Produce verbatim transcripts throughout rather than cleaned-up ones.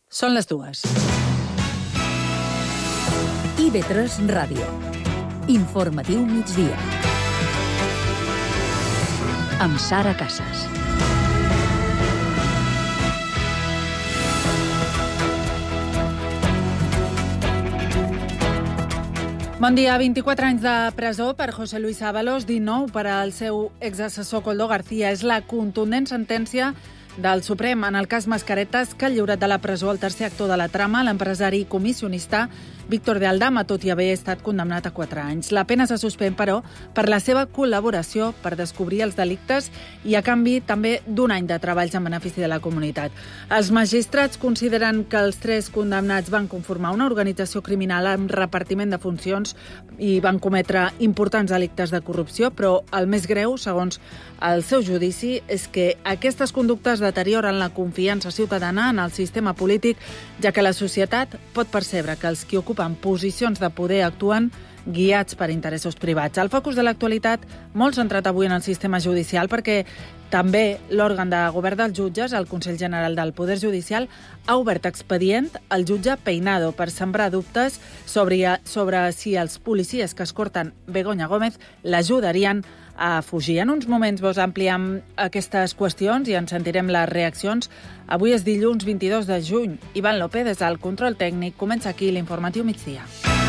Són les dues. I ve tres Ràdio. Informatiu migdia. Amb Sara Casas. Bon dia. vint-i-quatre anys de presó per José Luis Ábalos, dinou per al seu exassessor Koldo García. És la contundent sentència del Suprem en el cas Mascaretas, que ha lliurat de la presó el tercer actor de la trama, l'empresari comissionista Víctor de Aldama, tot i haver estat condemnat a quatre anys. La pena se suspèn, però, per la seva col·laboració per descobrir els delictes i, a canvi, també d'un any de treballs en benefici de la comunitat. Els magistrats consideren que els tres condemnats van conformar una organització criminal amb repartiment de funcions i van cometre importants delictes de corrupció, però el més greu, segons el seu judici, és que aquestes conductes deterioren la confiança ciutadana en el sistema polític, ja que la societat pot percebre que els que ocupen posicions de poder actuen guiats per interessos privats. Al focus de l'actualitat, molt centrat avui en el sistema judicial, perquè també l'òrgan de govern dels jutges, el Consell General del Poder Judicial, ha obert expedient al jutge Peinado per sembrar dubtes sobre, sobre si els policies que escorten Begoña Gómez l'ajudarien a fugir. En uns moments vos ampliem aquestes qüestions i en sentirem les reaccions. Avui és dilluns vint-i-dos de juny. Ivan López, des del control tècnic, comença aquí l'informatiu migdia.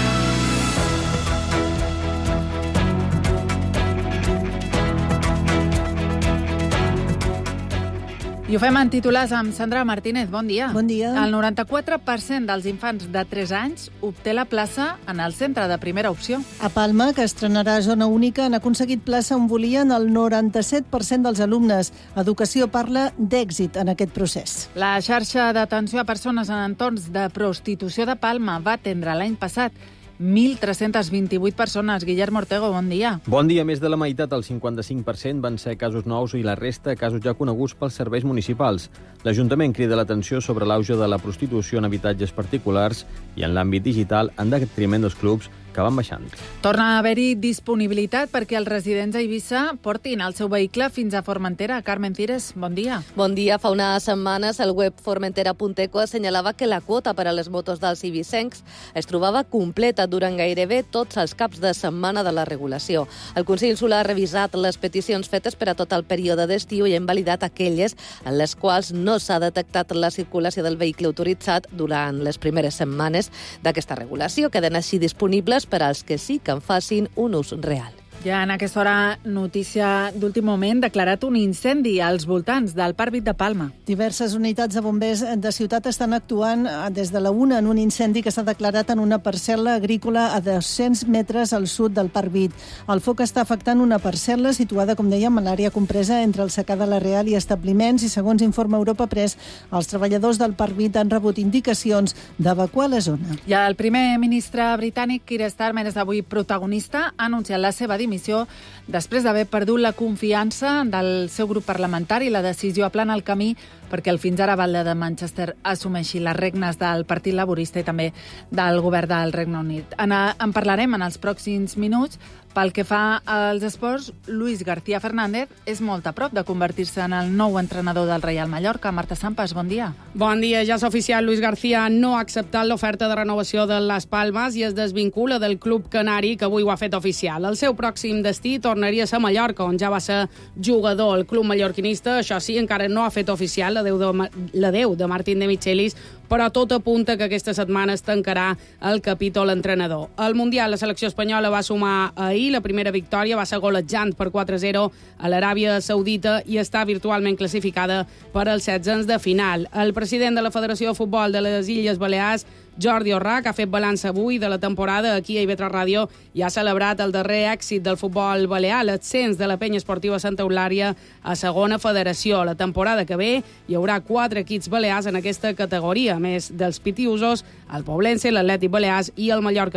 I ho fem en titulars amb Sandra Martínez. Bon dia. Bon dia. El noranta-quatre per cent dels infants de tres anys obté la plaça en el centre de primera opció. A Palma, que estrenarà zona única, han aconseguit plaça on volien el noranta-set per cent dels alumnes. Educació parla d'èxit en aquest procés. La xarxa d'atenció a persones en entorns de prostitució de Palma va atendre l'any passat mil tres-cents vint-i-vuit persones. Guillermo Ortego, bon dia. Bon dia. Més de la meitat, el cinquanta-cinc per cent, van ser casos nous i la resta casos ja coneguts pels serveis municipals. L'Ajuntament crida l'atenció sobre l'auge de la prostitució en habitatges particulars i en l'àmbit digital en detriment dels clubs, que van baixant. Torna a haver-hi disponibilitat perquè els residents a Eivissa portin el seu vehicle fins a Formentera. Carmen Cires, bon dia. Bon dia. Fa unes setmanes el web formentera punt eco assenyalava que la quota per a les motos dels eivissencs es trobava completa durant gairebé tots els caps de setmana de la regulació. El Consell Insular ha revisat les peticions fetes per a tot el període d'estiu i ha invalidat aquelles en les quals no s'ha detectat la circulació del vehicle autoritzat durant les primeres setmanes d'aquesta regulació. Queden així disponibles per als que sí que en facin un ús real. Ja en aquesta hora, notícia d'últim moment, declarat un incendi als voltants del Parc Vic de Palma. Diverses unitats de bombers de ciutat estan actuant des de la una en un incendi que s'ha declarat en una parcel·la agrícola a dos-cents metres al sud del Parc Vic. El foc està afectant una parcel·la situada, com dèiem, a l'àrea compresa entre el secà de la Real i establiments i, segons informa Europa Press, els treballadors del Parc Vic han rebut indicacions d'evacuar la zona. I el primer ministre britànic, Keir Starmer, és avui protagonista, ha anunciat la seva dimissió després d'haver perdut la confiança del seu grup parlamentari. La decisió aplana el camí perquè el fins ara batlle de Manchester assumeixi les regnes del Partit Laborista i també del govern del Regne Unit. En, en parlarem en els pròxims minuts. Pel que fa als esports, Luis García Fernández és molt a prop de convertir-se en el nou entrenador del Real Mallorca. Marta Sampas, bon dia. Bon dia. Ja és oficial. Luis García no ha acceptat l'oferta de renovació de Las Palmas i es desvincula del club canari, que avui ho ha fet oficial. El seu pròxim destí tornaria a ser Mallorca, on ja va ser jugador. El club mallorquinista, això sí, encara no ha fet oficial l'adeu de, l'adeu de Martín de Michelis, però tot apunta que aquesta setmana es tancarà el capítol entrenador. Al Mundial, la selecció espanyola va sumar ahir la primera victòria, va ser golejant per quatre a zero a l'Aràbia Saudita i està virtualment classificada per als setzens de final. El president de la Federació de Futbol de les Illes Balears, Jordi Orrà, que ha fet balanç avui de la temporada aquí a I V tres Ràdio, i ha celebrat el darrer èxit del futbol balear, l'ascens de la penya esportiva Santa Eulària a segona federació. La temporada que ve hi haurà quatre equips balears en aquesta categoria, a més dels pitiusos, el Poblense, l'Atlètic Balears i el Mallorca B.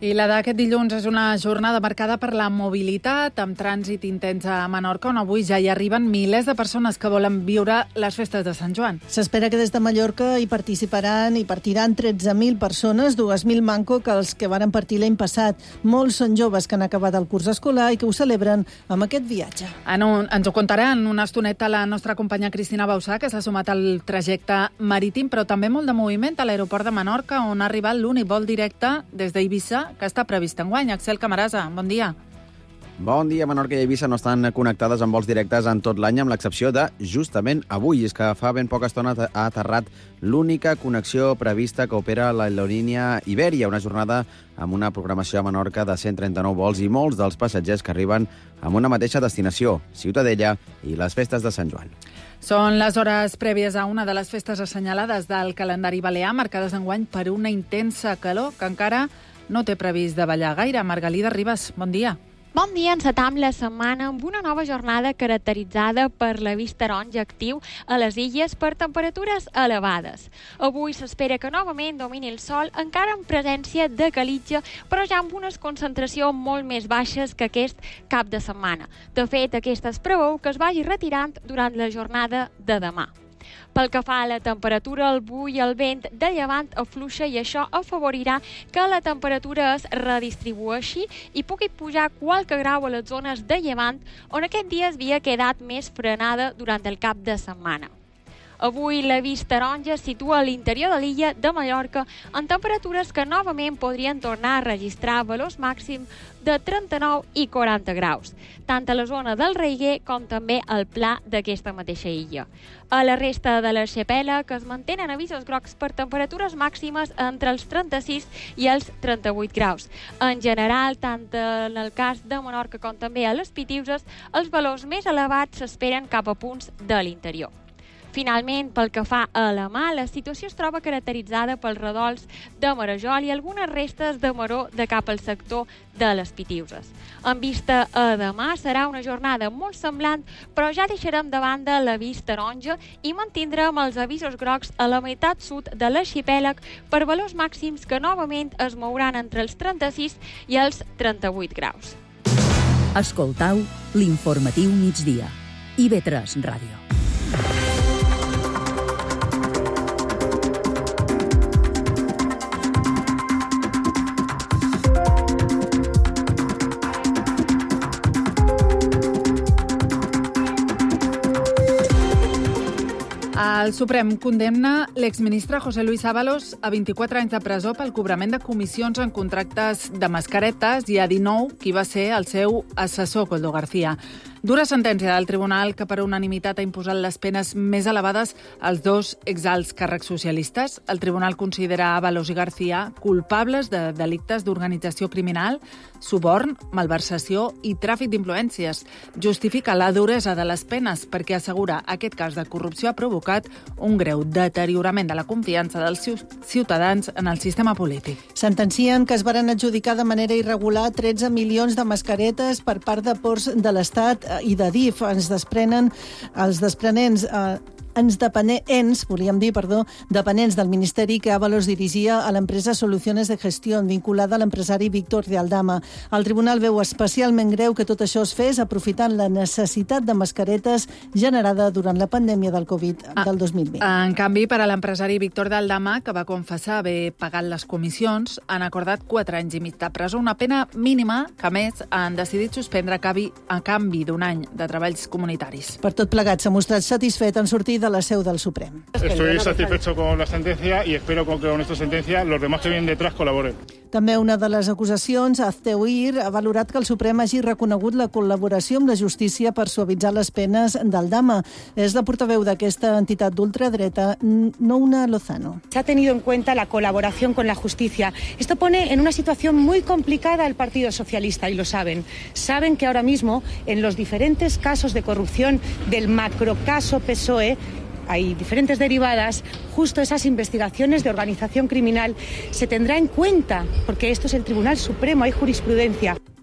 I la d'aquest dilluns és una jornada marcada per la mobilitat, amb trànsit intens a Menorca, on avui ja hi arriben milers de persones que volen viure les festes de Sant Joan. S'espera que des de Mallorca hi participaran i partiran tretze mil persones, dos mil manco que els que varen partir l'any passat. Molts són joves que han acabat el curs escolar i que ho celebren amb aquest viatge. En un, ens ho contarà en una estoneta la nostra companya Cristina Bausà, que s'ha sumat al trajecte marítim, però també molt de moviment a l'aeroport de Menorca, on ha arribat l'únic vol directe des d'Eivissa que està previst enguany. Axel Camarasa, bon dia. Bon dia. Menorca i Eivissa no estan connectades amb vols directes en tot l'any, amb l'excepció de justament avui. És que fa ben poca estona ha aterrat l'única connexió prevista que opera l'aerolínia Iberia, una jornada amb una programació a Menorca de cent trenta-nou vols i molts dels passatgers que arriben amb una mateixa destinació, Ciutadella i les festes de Sant Joan. Són les hores prèvies a una de les festes assenyalades del calendari balear, marcades enguany per una intensa calor que encara no té previst de ballar gaire. Margalida Ribas, bon dia. Bon dia, encetam la setmana amb una nova jornada caracteritzada per l'avís taronja actiu a les illes per temperatures elevades. Avui s'espera que novament domini el sol, encara en presència de calitja, però ja amb unes concentracions molt més baixes que aquest cap de setmana. De fet, aquesta es preveu que es vagi retirant durant la jornada de demà. Pel que fa a la temperatura, el bull i el vent de llevant afluixa i això afavorirà que la temperatura es redistribueixi i pugui pujar qualque grau a les zones de llevant, on aquest dia havia quedat més frenada durant el cap de setmana. Avui l'avís taronja es situa a l'interior de l'illa de Mallorca en temperatures que novament podrien tornar a registrar valors màxims de trenta-nou i quaranta graus, tant a la zona del Reiguer com també al pla d'aquesta mateixa illa. A la resta de l'arxipèlag es mantenen avisos grocs per temperatures màximes entre els trenta-sis i els trenta-vuit graus. En general, tant en el cas de Menorca com també a les Pitiüses, els valors més elevats s'esperen cap a punts de l'interior. Finalment, pel que fa a la mà, la situació es troba caracteritzada pels redols de Marajol i algunes restes de maror de cap al sector de les Pitiüses. En vista a demà, serà una jornada molt semblant, però ja deixarem de banda l'avís taronja i mantindrem els avisos grocs a la meitat sud de l'arxipèlag per valors màxims que novament es mouran entre els trenta-sis i els trenta-vuit graus. Escoltau l'informatiu migdia. I ve tres Ràdio. El Suprem condemna l'exministre José Luis Ábalos a vint-i-quatre anys de presó pel cobrament de comissions en contractes de mascaretes i a dinou qui va ser el seu assessor, Koldo García. Dura sentència del tribunal que per unanimitat ha imposat les penes més elevades als dos exalts càrrecs socialistes. El tribunal considera Ábalos i García culpables de delictes d'organització criminal, suborn, malversació i tràfic d'influències. Justifica la duresa de les penes perquè assegura aquest cas de corrupció ha provocat un greu deteriorament de la confiança dels ciutadans en el sistema polític. Sentencien que es varen adjudicar de manera irregular tretze milions de mascaretes per part de Ports de l'Estat i de D I F. Ens desprenen els desprenents eh, ens dependents, volíem dir, perdó, dependents del Ministeri que Ábalos dirigia a l'empresa Soluciones de Gestión, vinculada a l'empresari Víctor de Aldama. El tribunal veu especialment greu que tot això es fes aprofitant la necessitat de mascaretes generada durant la pandèmia del Covid ah, del dos mil vint. En canvi, per a l'empresari Víctor de Aldama, que va confessar haver pagat les comissions, han acordat quatre anys i mig de presó, una pena mínima que, a més, han decidit suspendre a canvi, a canvi d'un any de treballs comunitaris. Per tot plegat, s'ha mostrat satisfet en sortir de la seu del Suprem. Estoy satisfecho con la sentencia y espero que con esta sentencia los demás que vienen detrás colaboren. També una de les acusacions, Azteuir, ha valorat que el Suprem hagi reconegut la col·laboració amb la justícia per suavitzar les penes d'Aldama. És la portaveu d'aquesta entitat d'ultradreta, Nouna Lozano. Se ha tenido en cuenta la colaboración con la justicia. Esto pone en una situación muy complicada al Partido Socialista y lo saben. Saben que ahora mismo en los diferentes casos de corrupción del macrocaso P S O E hay diferentes derivadas, justo esas investigaciones de organización criminal se tendrá en cuenta, porque esto es el Tribunal Supremo, hay jurisprudencia.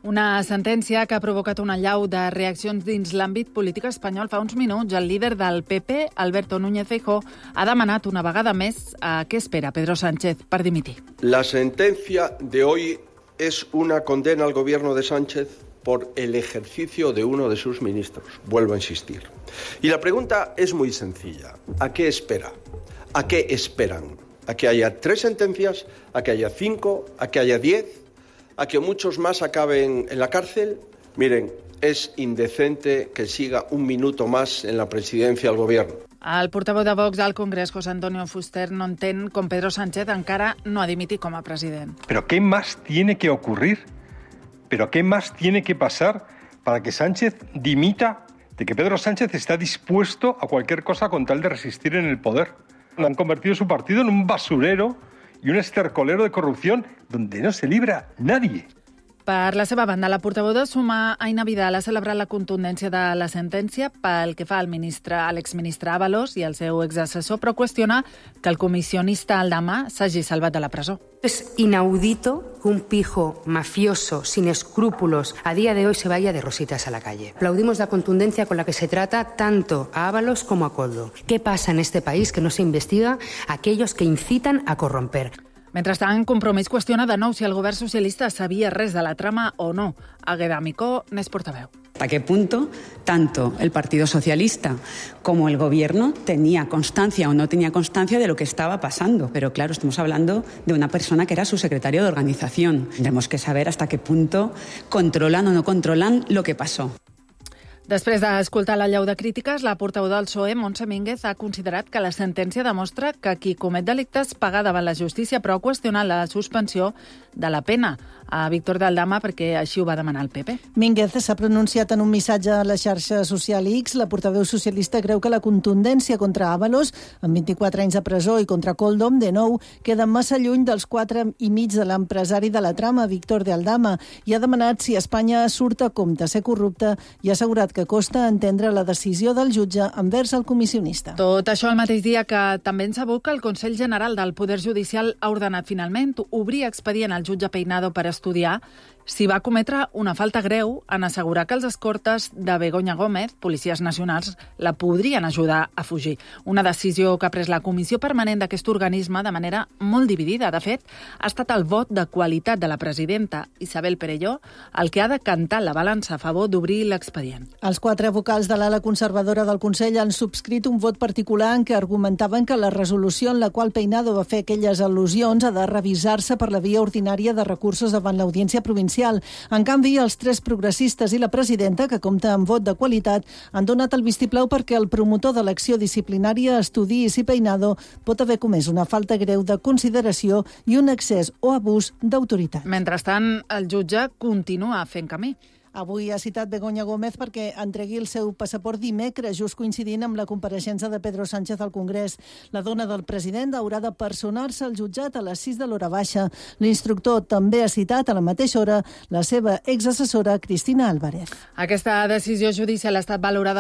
Una sentència que ha provocat una allau de reaccions dins l'àmbit polític espanyol. Fa uns minuts, el líder del P P, Alberto Núñez Feijóo, ha demanat una vegada més a què espera Pedro Sánchez per dimitir. La sentencia de hoy es una condena al gobierno de Sánchez por el ejercicio de uno de sus ministros. Vuelvo a insistir. Y la pregunta es muy sencilla. ¿A qué espera? ¿A qué esperan? ¿A que haya tres sentencias? ¿A que haya cinco? ¿A que haya diez? ¿A que muchos más acaben en la cárcel? Miren, es indecente que siga un minuto más en la presidencia del gobierno. El portaveu de Vox al Congrés, José Antonio Fuster, no entén com Pedro Sánchez encara no ha dimitit com a president. ¿Pero qué más tiene que ocurrir? ¿Pero qué más tiene que pasar para que Sánchez dimita, de que Pedro Sánchez está dispuesto a cualquier cosa con tal de resistir en el poder? Han convertido su partido en un basurero y un estercolero de corrupción donde no se libra nadie. Per la seva banda, la portaveu de Sumar, Aina Vidal, ha celebrat la contundència de la sentència pel que fa al ministre, a l'exministre Ábalos i al seu exassessor, però qüestiona que el comissionista Aldama s'hagi salvat de la presó. Es inaudito que un pijo mafioso, sin escrúpulos, a día de hoy se vaya de rositas a la calle. Aplaudimos la contundencia con la que se trata tanto a Ábalos como a Koldo. ¿Qué pasa en este país que no se investiga a aquellos que incitan a corromper? Mentrestant, Compromís qüestiona de nou si el govern socialista sabia res de la trama o no. Agueda Micó n'és portaveu. ¿Hasta qué punto tanto el Partido Socialista como el Gobierno tenía constancia o no tenía constancia de lo que estaba pasando? Pero claro, estamos hablando de una persona que era su secretario de organización. Tendremos que saber hasta qué punto controlan o no controlan lo que pasó. Després d'escoltar la llau de crítiques, la portaveu del P S O E, Montse Mínguez, ha considerat que la sentència demostra que qui comet delictes paga davant la justícia, però ha qüestionat la suspensió de la pena a Víctor de Aldama perquè així ho va demanar el P P. Mínguez s'ha pronunciat en un missatge a la xarxa social X. La portaveu socialista creu que la contundència contra Ábalos, amb vint-i-quatre anys de presó, i contra Koldo, de nou, queda massa lluny dels quatre i mig de l'empresari de la trama, Víctor de Aldama, i ha demanat si Espanya surt a compte ser corrupta i ha assegurat que costa entendre la decisió del jutge envers el comissionista. Tot això el mateix dia que també en sabut que el Consell General del Poder Judicial ha ordenat finalment obrir expedient al jutge Peinado per estudiar si va cometre una falta greu en assegurar que els escortes de Begoña Gómez, policies nacionals, la podrien ajudar a fugir. Una decisió que ha pres la Comissió Permanent d'aquest organisme de manera molt dividida. De fet, ha estat el vot de qualitat de la presidenta, Isabel Perelló, el que ha decantat la balança a favor d'obrir l'expedient. Els quatre vocals de l'ala conservadora del Consell han subscrit un vot particular en què argumentaven que la resolució en la qual Peinado va fer aquelles al·lusions ha de revisar-se per la via ordinària de recursos davant l'Audiència Provincial. En canvi, els tres progressistes i la presidenta, que compta amb vot de qualitat, han donat el vistiplau perquè el promotor de l'acció disciplinària estudiï si Peinado pot haver comès una falta greu de consideració i un excés o abús d'autoritat. Mentrestant, el jutge continua fent camí. Avui ha citat Begoña Gómez perquè entregui el seu passaport dimecres, just coincidint amb la compareixença de Pedro Sánchez al Congrés. La dona del president haurà de personar-se al jutjat a les sis de l'hora baixa. L'instructor també ha citat a la mateixa hora la seva exassessora Cristina Álvarez. Aquesta decisió judicial ha estat valorada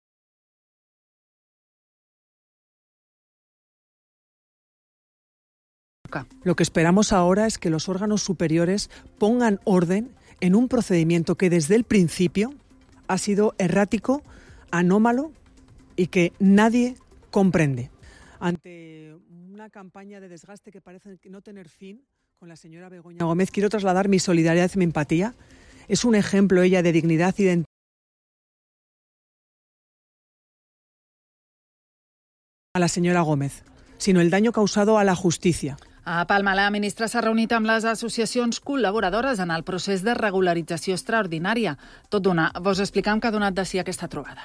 Lo que esperamos ahora es que los órganos superiores pongan orden en un procedimiento que desde el principio ha sido errático, anómalo y que nadie comprende. Ante una campaña de desgaste que parece no tener fin con la señora Begoña Gómez, quiero trasladar mi solidaridad y mi empatía. Es un ejemplo ella de dignidad y de a la señora Gómez, sino el daño causado a la justicia. A Palma, la ministra s'ha reunit amb les associacions col·laboradores en el procés de regularització extraordinària. Tot d'una, vos explicam que ha donat de si aquesta trobada.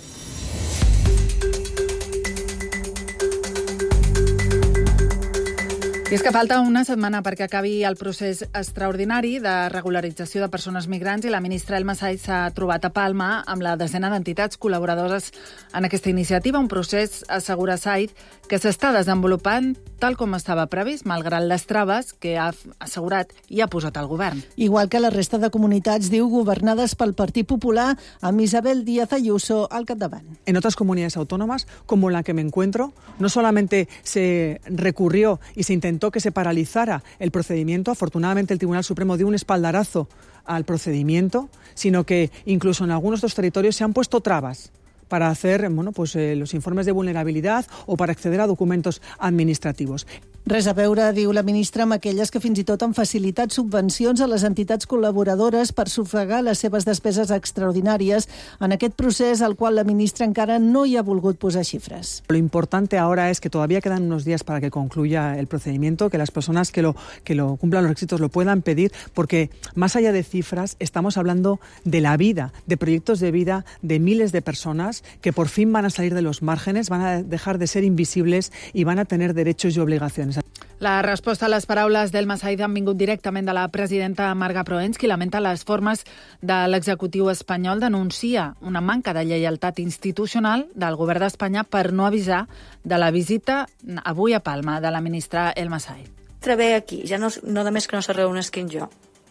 I és que falta una setmana perquè acabi el procés extraordinari de regularització de persones migrants i la ministra Elma Saiz s'ha trobat a Palma amb la desena d'entitats col·laboradores en aquesta iniciativa, un procés, assegura Saiz, que s'està desenvolupant tal com estava previst, malgrat les traves que ha assegurat i ha posat el govern. Igual que la resta de comunitats, diu, governades pel Partit Popular, amb Isabel Díaz Ayuso al capdavant. En otras comunidades autónomas, como la que me encuentro, no solamente se recurrió y se intentó que se paralizara el procedimiento, afortunadamente el Tribunal Supremo dio un espaldarazo al procedimiento, sino que incluso en algunos de los territorios se han puesto trabas para hacer bueno, pues, eh, los informes de vulnerabilidad o para acceder a documentos administrativos. Res a veure, diu la ministra, amb aquelles que fins i tot han facilitat subvencions a les entitats col·laboradores per sufragar les seves despeses extraordinàries en aquest procés al qual la ministra encara no hi ha volgut posar xifres. Lo importante ahora es que todavía quedan unos días para que concluya el procedimiento, que las personas que lo, que lo cumplan los requisitos lo puedan pedir, porque más allá de cifras estamos hablando de la vida, de proyectos de vida de miles de personas que por fin van a salir de los márgenes, van a dejar de ser invisibles y van a tener derechos y obligaciones. La resposta a les paraules d'Elma Said han vingut directament de la presidenta Marga Proens, qui lamenta les formes de l'executiu espanyol, denuncia una manca de lleialtat institucional del govern d'Espanya per no avisar de la visita avui a Palma de la ministra Elma Said. Trebé aquí, ja no, no només que no se reuneixi jo.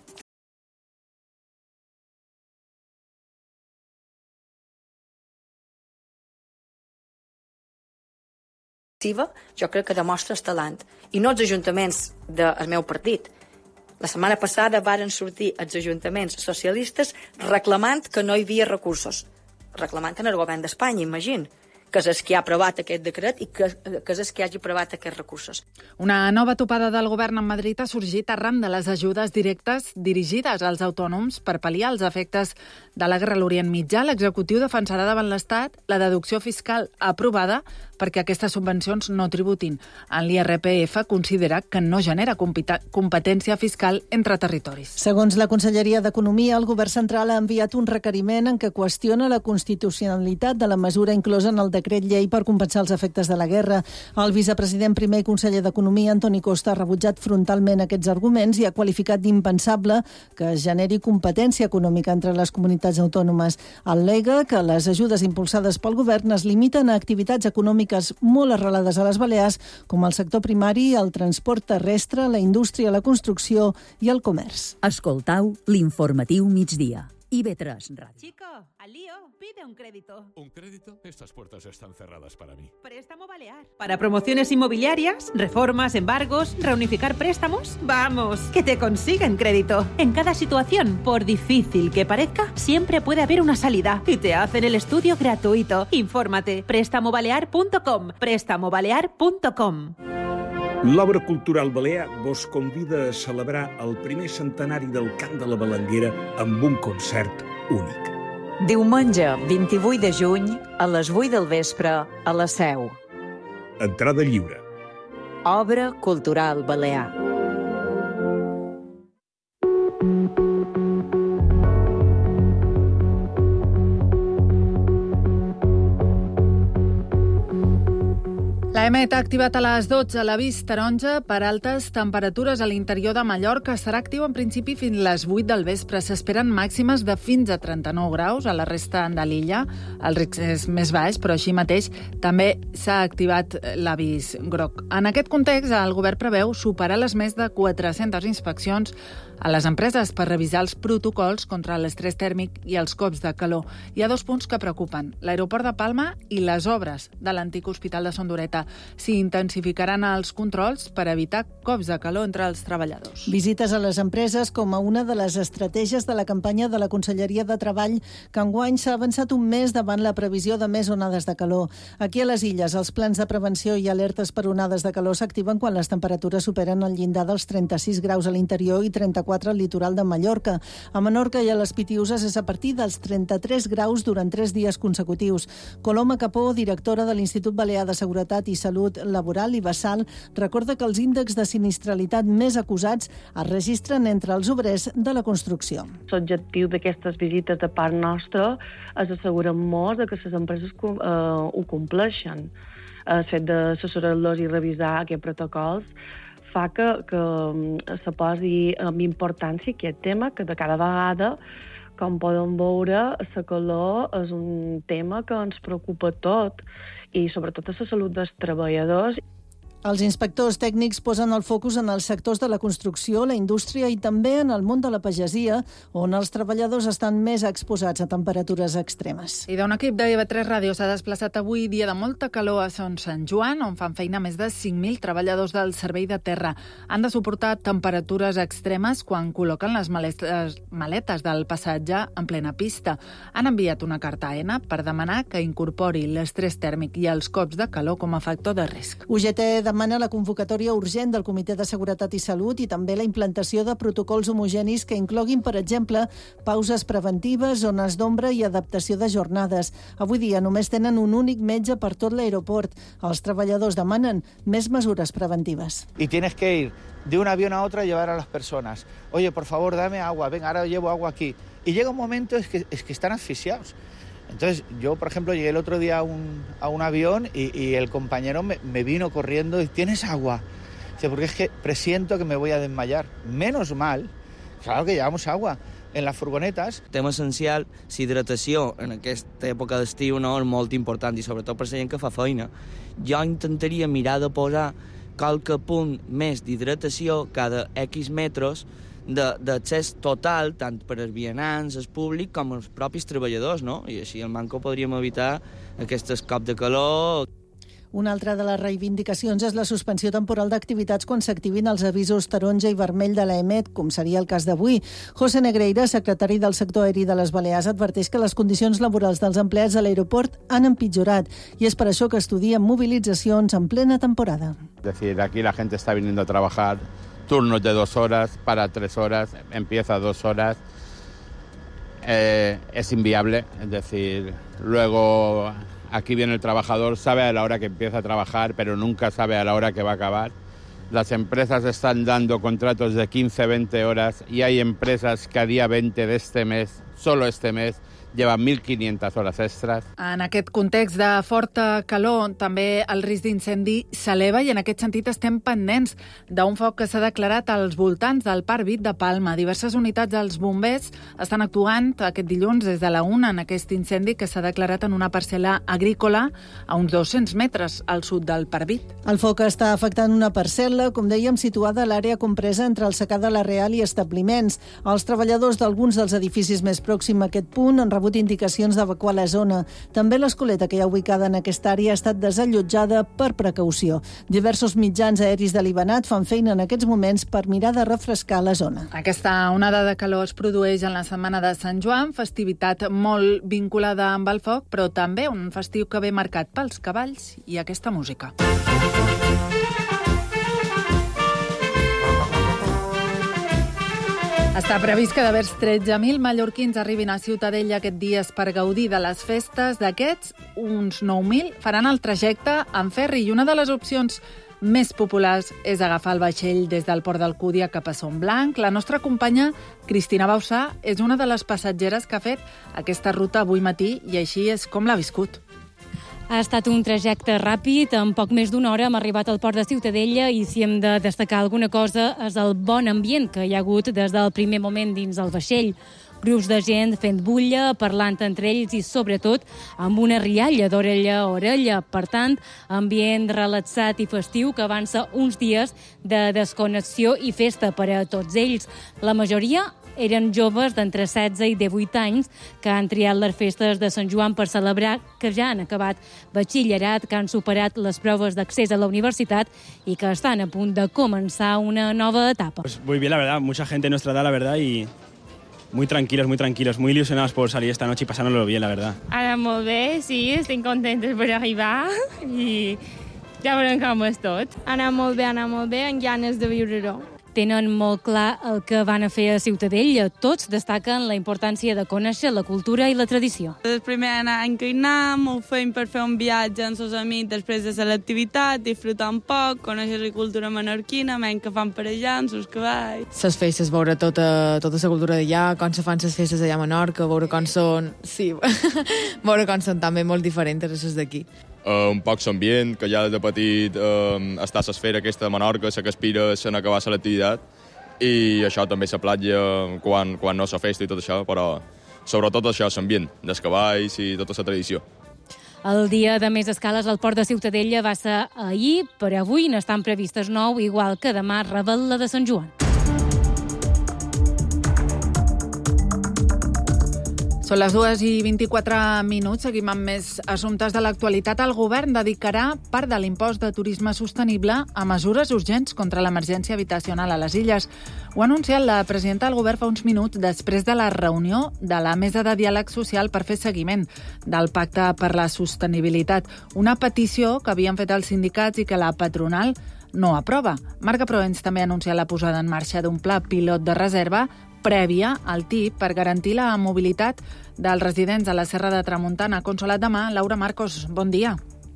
Jo crec que demostra el talent. I no els ajuntaments del meu partit. La setmana passada varen sortir els ajuntaments socialistes reclamant que no hi havia recursos. Reclamant en el govern d'Espanya, imagina, que és el que ha aprovat aquest decret i que, que és el que hagi aprovat aquests recursos. Una nova topada del govern en Madrid ha sorgit arran de les ajudes directes dirigides als autònoms per pal·liar els efectes de la guerra a l'Orient Mitjà. L'executiu defensarà davant l'Estat la deducció fiscal aprovada perquè aquestes subvencions no tributin. En l'I R P F considera que no genera competència fiscal entre territoris. Segons la Conselleria d'Economia, el govern central ha enviat un requeriment en què qüestiona la constitucionalitat de la mesura inclosa en el decret llei per compensar els efectes de la guerra. El vicepresident primer i conseller d'Economia, Antoni Costa, ha rebutjat frontalment aquests arguments i ha qualificat d'impensable que es generi competència econòmica entre les comunitats autònomes. Al·lega que les ajudes impulsades pel govern es limiten a activitats econòmiques molt arrelades a les Balears, com el sector primari, el transport terrestre, la indústria, la construcció i el comerç. Escoltau l'informatiu migdia. I B tres Radio. Chico, al lío, pide un crédito. ¿Un crédito? Estas puertas están cerradas para mí. Préstamo Balear. Para promociones inmobiliarias, reformas, embargos, reunificar préstamos. ¡Vamos! Que te consiguen crédito. En cada situación, por difícil que parezca, siempre puede haber una salida. Y te hacen el estudio gratuito. Infórmate. préstamo balear punto com. préstamo balear punto com. L'Obra Cultural Balear vos convida a celebrar el primer centenari del Cant de la Balanguera amb un concert únic. Diumenge, vint-i-vuit de juny, a les vuit del vespre, a la Seu. Entrada lliure. Obra Cultural Balear. La EMET ha activat a les dotze l'avís taronja per altes temperatures a l'interior de Mallorca. Estarà actiu en principi fins a les vuit del vespre. S'esperen màximes de fins a trenta-nou graus a la resta de l'illa. El risc és més baix, però així mateix també s'ha activat l'avís groc. En aquest context, el govern preveu superar les més de quatre-centes inspeccions a les empreses per revisar els protocols contra l'estrès tèrmic i els cops de calor. Hi ha dos punts que preocupen: l'aeroport de Palma i les obres de l'antic hospital de Sondoreta. S'hi intensificaran els controls per evitar cops de calor entre els treballadors. Visites a les empreses com a una de les estratègies de la campanya de la Conselleria de Treball, que enguany s'ha avançat un mes davant la previsió de més onades de calor. Aquí a les illes, els plans de prevenció i alertes per onades de calor s'activen quan les temperatures superen el llindar dels trenta-sis graus a l'interior i trenta-quatre al litoral de Mallorca. A Menorca i a les Pitiüses és a partir dels trenta-tres graus durant tres dies consecutius. Coloma Capó, directora de l'Institut Balear de Seguretat i Salut Laboral i Basal, recorda que els índexs de sinistralitat més acusats es registren entre els obrers de la construcció. L'objectiu d'aquestes visites de part nostra és assegurar-nos que les empreses eh, ho compleixen. El fet d'assessorar-los i revisar aquests protocols fa que, que se posi amb importància aquest tema, que de cada vegada, com podem veure, la calor és un tema que ens preocupa tot, i sobretot a la salut dels treballadors. Els inspectors tècnics posen el focus en els sectors de la construcció, la indústria i també en el món de la pagesia, on els treballadors estan més exposats a temperatures extremes. I d'un equip de I V tres Ràdio s'ha desplaçat avui, dia de molta calor, a Son Sant Joan, on fan feina més de cinc mil treballadors del servei de terra. Han de suportar temperatures extremes quan col·loquen les maletes, maletes del passatge en plena pista. Han enviat una carta a AENA per demanar que incorpori l'estrès tèrmic i els cops de calor com a factor de risc. U G T demana la convocatòria urgent del Comitè de Seguretat i Salut i també la implantació de protocols homogenis que incloguin, per exemple, pauses preventives, zones d'ombra i adaptació de jornades. Avui dia només tenen un únic metge per tot l'aeroport. Els treballadors demanen més mesures preventives. Y tienes que ir de un avión a otro a llevar a las personas. Oye, por favor, dame agua. Venga, ahora llevo agua aquí. Y llega un momento es que, es que están asfixiados. Entonces, yo, por ejemplo, llegué el otro día a un, a un avión y, y el compañero me, me vino corriendo y ¿tienes agua? Dice, porque es que presiento que me voy a desmayar. Menos mal, claro que llevamos agua en las furgonetas. Tema essencial, l'hidratació en aquesta època d'estiu no, és molt important i sobretot per la gent que fa feina. Jo intentaria mirar de posar qualque punt més d'hidratació cada X metres d'accés total, tant per als vianants, el públic, com els propis treballadors, no? I així al manco podríem evitar aquests cops de calor. Una altra de les reivindicacions és la suspensió temporal d'activitats quan s'activin els avisos taronja i vermell de l'EMET, com seria el cas d'avui. José Negreira, secretari del sector aeri de les Balears, adverteix que les condicions laborals dels empleats de l'aeroport han empitjorat i és per això que estudien mobilitzacions en plena temporada. Es decir, aquí la gente está viniendo a trabajar turnos de dos horas, para tres horas, empieza dos horas. Eh, es inviable, es decir, luego aquí viene el trabajador, sabe a la hora que empieza a trabajar, pero nunca sabe a la hora que va a acabar. Las empresas están dando contratos de quince a veinte horas y hay empresas que a día veinte de este mes, solo este mes, llevan mil quinientas hores extres. En aquest context de forta calor, també el risc d'incendi s'eleva i en aquest sentit estem pendents d'un foc que s'ha declarat als voltants del Parc Vic de Palma. Diverses unitats dels bombers estan actuant aquest dilluns des de la una en aquest incendi que s'ha declarat en una parcel·la agrícola a uns dos-cents metres al sud del Parc Vic. El foc està afectant una parcel·la, com dèiem, situada a l'àrea compresa entre el secà de la Real i establiments. Els treballadors d'alguns dels edificis més pròxims a aquest punt han rebut indicacions d'evacuar la zona. També l'escoleta que hi ha ubicada en aquesta àrea ha estat desallotjada per precaució. Diversos mitjans aeris de Libanat fan feina en aquests moments per mirar de refrescar la zona. Aquesta onada de calor es produeix en la setmana de Sant Joan, festivitat molt vinculada amb el foc, però també un festiu que ve marcat pels cavalls i aquesta música. Està previst que de vers tretze mil mallorquins arribin a Ciutadella aquest dia per gaudir de les festes. D'aquests, uns nou mil faran el trajecte en ferri i una de les opcions més populars és agafar el vaixell des del Port d'Alcúdia cap a Son Blanc. La nostra companya, Cristina Bausà, és una de les passatgeres que ha fet aquesta ruta avui matí i així és com l'ha viscut. Ha estat un trajecte ràpid, en poc més d'una hora hem arribat al port de Ciutadella i si hem de destacar alguna cosa és el bon ambient que hi ha hagut des del primer moment dins el vaixell. Grups de gent fent bulla, parlant entre ells i, sobretot, amb una rialla d'orella a orella. Per tant, ambient relaxat i festiu que avança uns dies de desconnexió i festa per a tots ells. La majoria eren joves d'entre setze i divuit anys que han triat les festes de Sant Joan per celebrar que ja han acabat batxillerat, que han superat les proves d'accés a la universitat i que estan a punt de començar una nova etapa. Pues muy bien, la verdad, mucha gente de nuestra edad, la verdad, y muy tranquilos, muy tranquilos, muy ilusionados por salir esta noche y pasárnoslo bien, la verdad. Ara molt bé, sí, estem contentes per arribar i ja veurem com és tot. Anar molt bé, anar molt bé, amb ganes de viure-ho. Tenen molt clar el que van a fer a Ciutadella. Tots destaquen la importància de conèixer la cultura i la tradició. El primer anar a Encainam, ho fem per fer un viatge amb els amics després de l'activitat, disfrutar un poc, conèixer la cultura menorquina, menys que fan per allà, amb els cavalls. Les festes, veure tota, tota la cultura d'allà, com se fan les festes allà a Menorca, veure com són... Sí, veure com són també molt diferents a les d'aquí. Uh, un poc l'ambient, que ja des de petit uh, està a l'esfera aquesta de Menorca, la que aspira a acabar l'activitat, i això també la platja quan, quan no la festa i tot això, però sobretot això, l'ambient, dels cavalls i tota la tradició. El dia de més escales al port de Ciutadella va ser ahir, per avui n'estan previstes nou, igual que demà Revetlla de Sant Joan. Són les dues i vint-i-quatre minuts. Seguim amb més assumptes de l'actualitat. El govern dedicarà part de l'impost de turisme sostenible a mesures urgents contra l'emergència habitacional a les Illes. Ho ha anunciat la presidenta del govern fa uns minuts després de la reunió de la Mesa de Diàleg Social per fer seguiment del Pacte per la Sostenibilitat. Una petició que havien fet els sindicats i que la patronal no aprova. Marga Proens també ha anunciat la posada en marxa d'un pla pilot de reserva prèvia al T I P per garantir la mobilitat dels residents a la Serra de Tramuntana. Consolat de Mar, Laura Marcos, bon dia.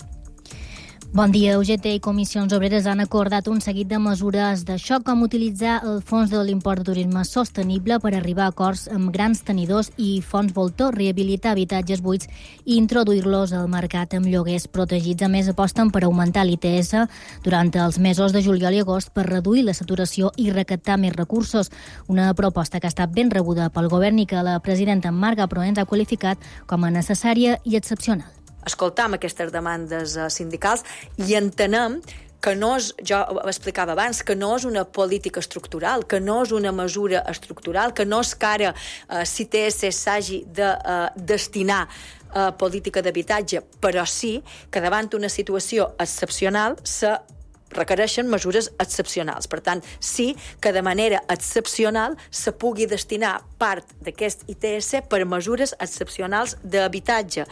Bon dia. U G T i Comissions Obreres han acordat un seguit de mesures de xoc, com utilitzar el fons de l'import de turisme sostenible per arribar a acords amb grans tenidors i fons voltor, rehabilitar habitatges buits i introduir-los al mercat amb lloguers protegits. A més, aposten per augmentar l'I T S durant els mesos de juliol i agost per reduir la saturació i recaptar més recursos. Una proposta que ha estat ben rebuda pel govern i que la presidenta Marga Proens ha qualificat com a necessària i excepcional. Escoltam aquestes demandes sindicals i entenem que no és, jo ho explicava abans, que no és una política estructural, que no és una mesura estructural, que no és que ara eh, si T S s'hagi de eh, destinar a política d'habitatge, però sí que davant una situació excepcional se requereixen mesures excepcionals. Per tant, sí que de manera excepcional se pugui destinar part d'aquest I T S per mesures excepcionals d'habitatge.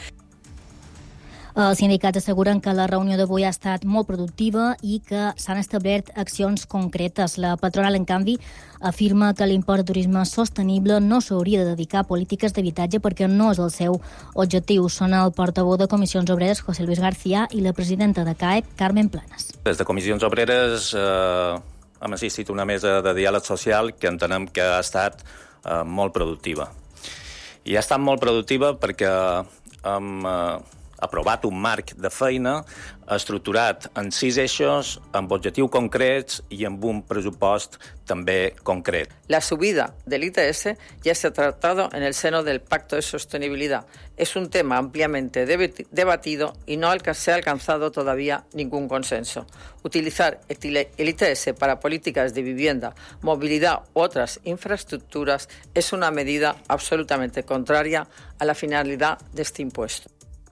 Els sindicats asseguren que la reunió d'avui ha estat molt productiva i que s'han establert accions concretes. La patronal, en canvi, afirma que l'import de turisme sostenible no s'hauria de dedicar a polítiques d'habitatge perquè no és el seu objectiu. Són el portaveu de Comissions Obreres, José Luis García, i la presidenta de C A E P, Carmen Planas. Des de Comissions Obreres eh, hem assistit a una mesa de diàleg social que entenem que ha estat eh, molt productiva. I ha estat molt productiva perquè hem eh, aprovat un marc de feina estructurat en sis eixos, amb objectius concrets i amb un pressupost també concret. La subida del I T S ya se ha tratado en el seno del Pacto de Sostenibilidad. Es un tema ampliamente debatido y no se ha alcanzado todavía ningún consenso. Utilizar el I T S para políticas de vivienda, movilidad u otras infraestructuras es una medida absolutamente contraria a la finalidad de este impuesto.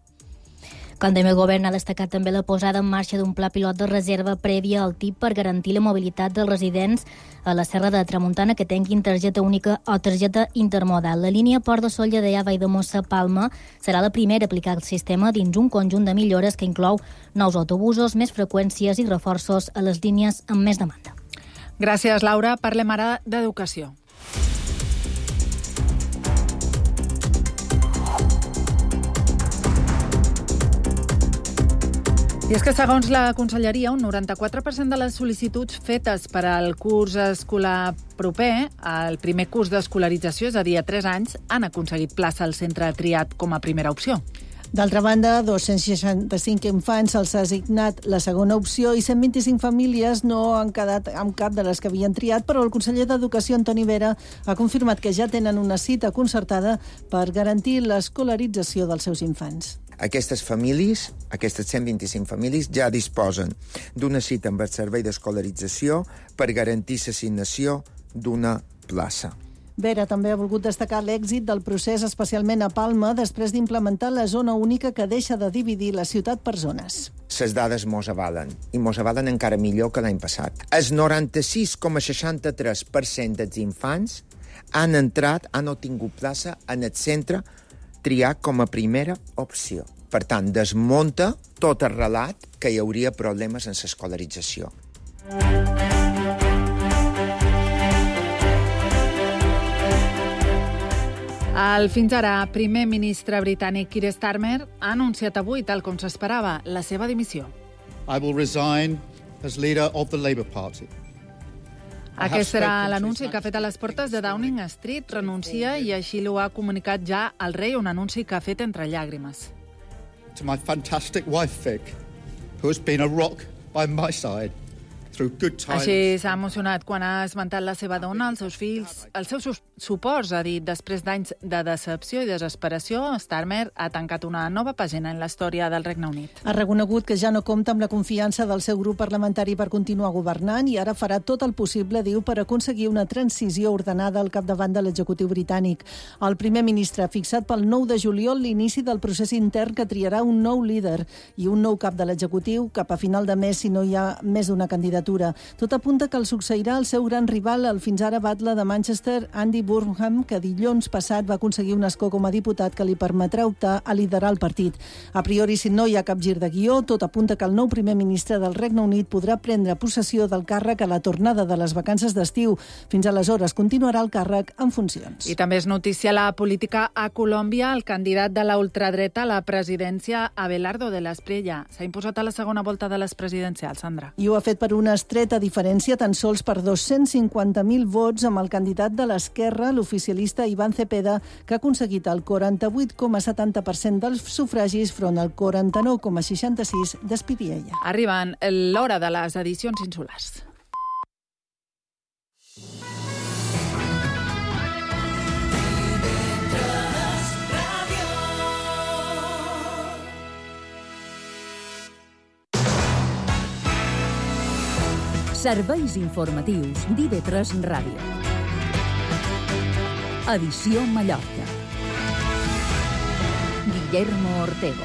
Com també el govern ha destacat també la posada en marxa d'un pla pilot de reserva prèvia al T I P per garantir la mobilitat dels residents a la Serra de Tramuntana que tinguin targeta única o targeta intermodal. La línia Port de Sóller de Valldemossa Palma serà la primera a aplicar el sistema dins un conjunt de millores que inclou nous autobusos, més freqüències i reforços a les línies amb més demanda. Gràcies, Laura. Parlem ara d'educació. I és que, segons la Conselleria, un noranta-quatre per cent de les sol·licituds fetes per al curs escolar proper, el primer curs d'escolarització, és a dir, a tres anys, han aconseguit plaça al centre triat com a primera opció. D'altra banda, dos-cents seixanta-cinc infants se'ls ha assignat la segona opció i cent vint-i-cinc famílies no han quedat amb cap de les que havien triat, però el conseller d'Educació, Antoni Vera, ha confirmat que ja tenen una cita concertada per garantir l'escolarització dels seus infants. Aquestes famílies, aquestes cent vint-i-cinc famílies, ja disposen d'una cita amb el servei d'escolarització per garantir l'assignació d'una plaça. Vera també ha volgut destacar l'èxit del procés, especialment a Palma, després d'implementar la zona única que deixa de dividir la ciutat per zones. Les dades mos avalen, i mos avalen encara millor que l'any passat. El noranta-sis coma seixanta-tres per cent dels infants han entrat, han obtingut plaça en el centre triar com a primera opció. Per tant, desmunta tot el relat que hi hauria problemes en l'escolarització. El fins ara primer ministre britànic Keir Starmer ha anunciat avui, tal com s'esperava, la seva dimissió. I will resign as leader of the Labour Party. Aquest serà l'anunci que ha fet a les portes de Downing Street. Renuncia i així l'ho ha comunicat ja el rei, un anunci que ha fet entre llàgrimes. To my fantastic wife, Vic, who has been a rock by my side Així s'ha emocionat quan ha esmentat la seva dona, els seus fills, els seus suports. Ha dit, després d'anys de decepció i desesperació, Starmer ha tancat una nova pàgina en la història del Regne Unit. Ha reconegut que ja no compta amb la confiança del seu grup parlamentari per continuar governant i ara farà tot el possible, diu, per aconseguir una transició ordenada al capdavant de l'executiu britànic. El primer ministre ha fixat pel nou de juliol l'inici del procés intern que triarà un nou líder i un nou cap de l'executiu cap a final de mes si no hi ha més d'una candidatura. Tot apunta que el succeirà el seu gran rival, el fins ara batle de Manchester, Andy Burnham, que dilluns passat va aconseguir un escó com a diputat que li permetrà optar a liderar el partit. A priori, si no hi ha cap gir de guió, tot apunta que el nou primer ministre del Regne Unit podrà prendre possessió del càrrec a la tornada de les vacances d'estiu. Fins aleshores continuarà el càrrec en funcions. I també és notícia la política a Colòmbia. El candidat de la ultradreta a la presidència, Abelardo de la Espriella, s'ha imposat a la segona volta de les presidencials, Sandra. I ho ha fet per una estreta diferència, tan sols per dos-cents cinquanta mil vots, amb el candidat de l'esquerra, l'oficialista Iván Cepeda, que ha aconseguit el quaranta-vuit coma setanta per cent dels sufragis front al quaranta-nou coma seixanta-sis d'Espiriella. Arriben l'hora de les edicions insulars. Serveis informatius d'I V tres Ràdio. Edició Mallorca. Guillermo Ortego.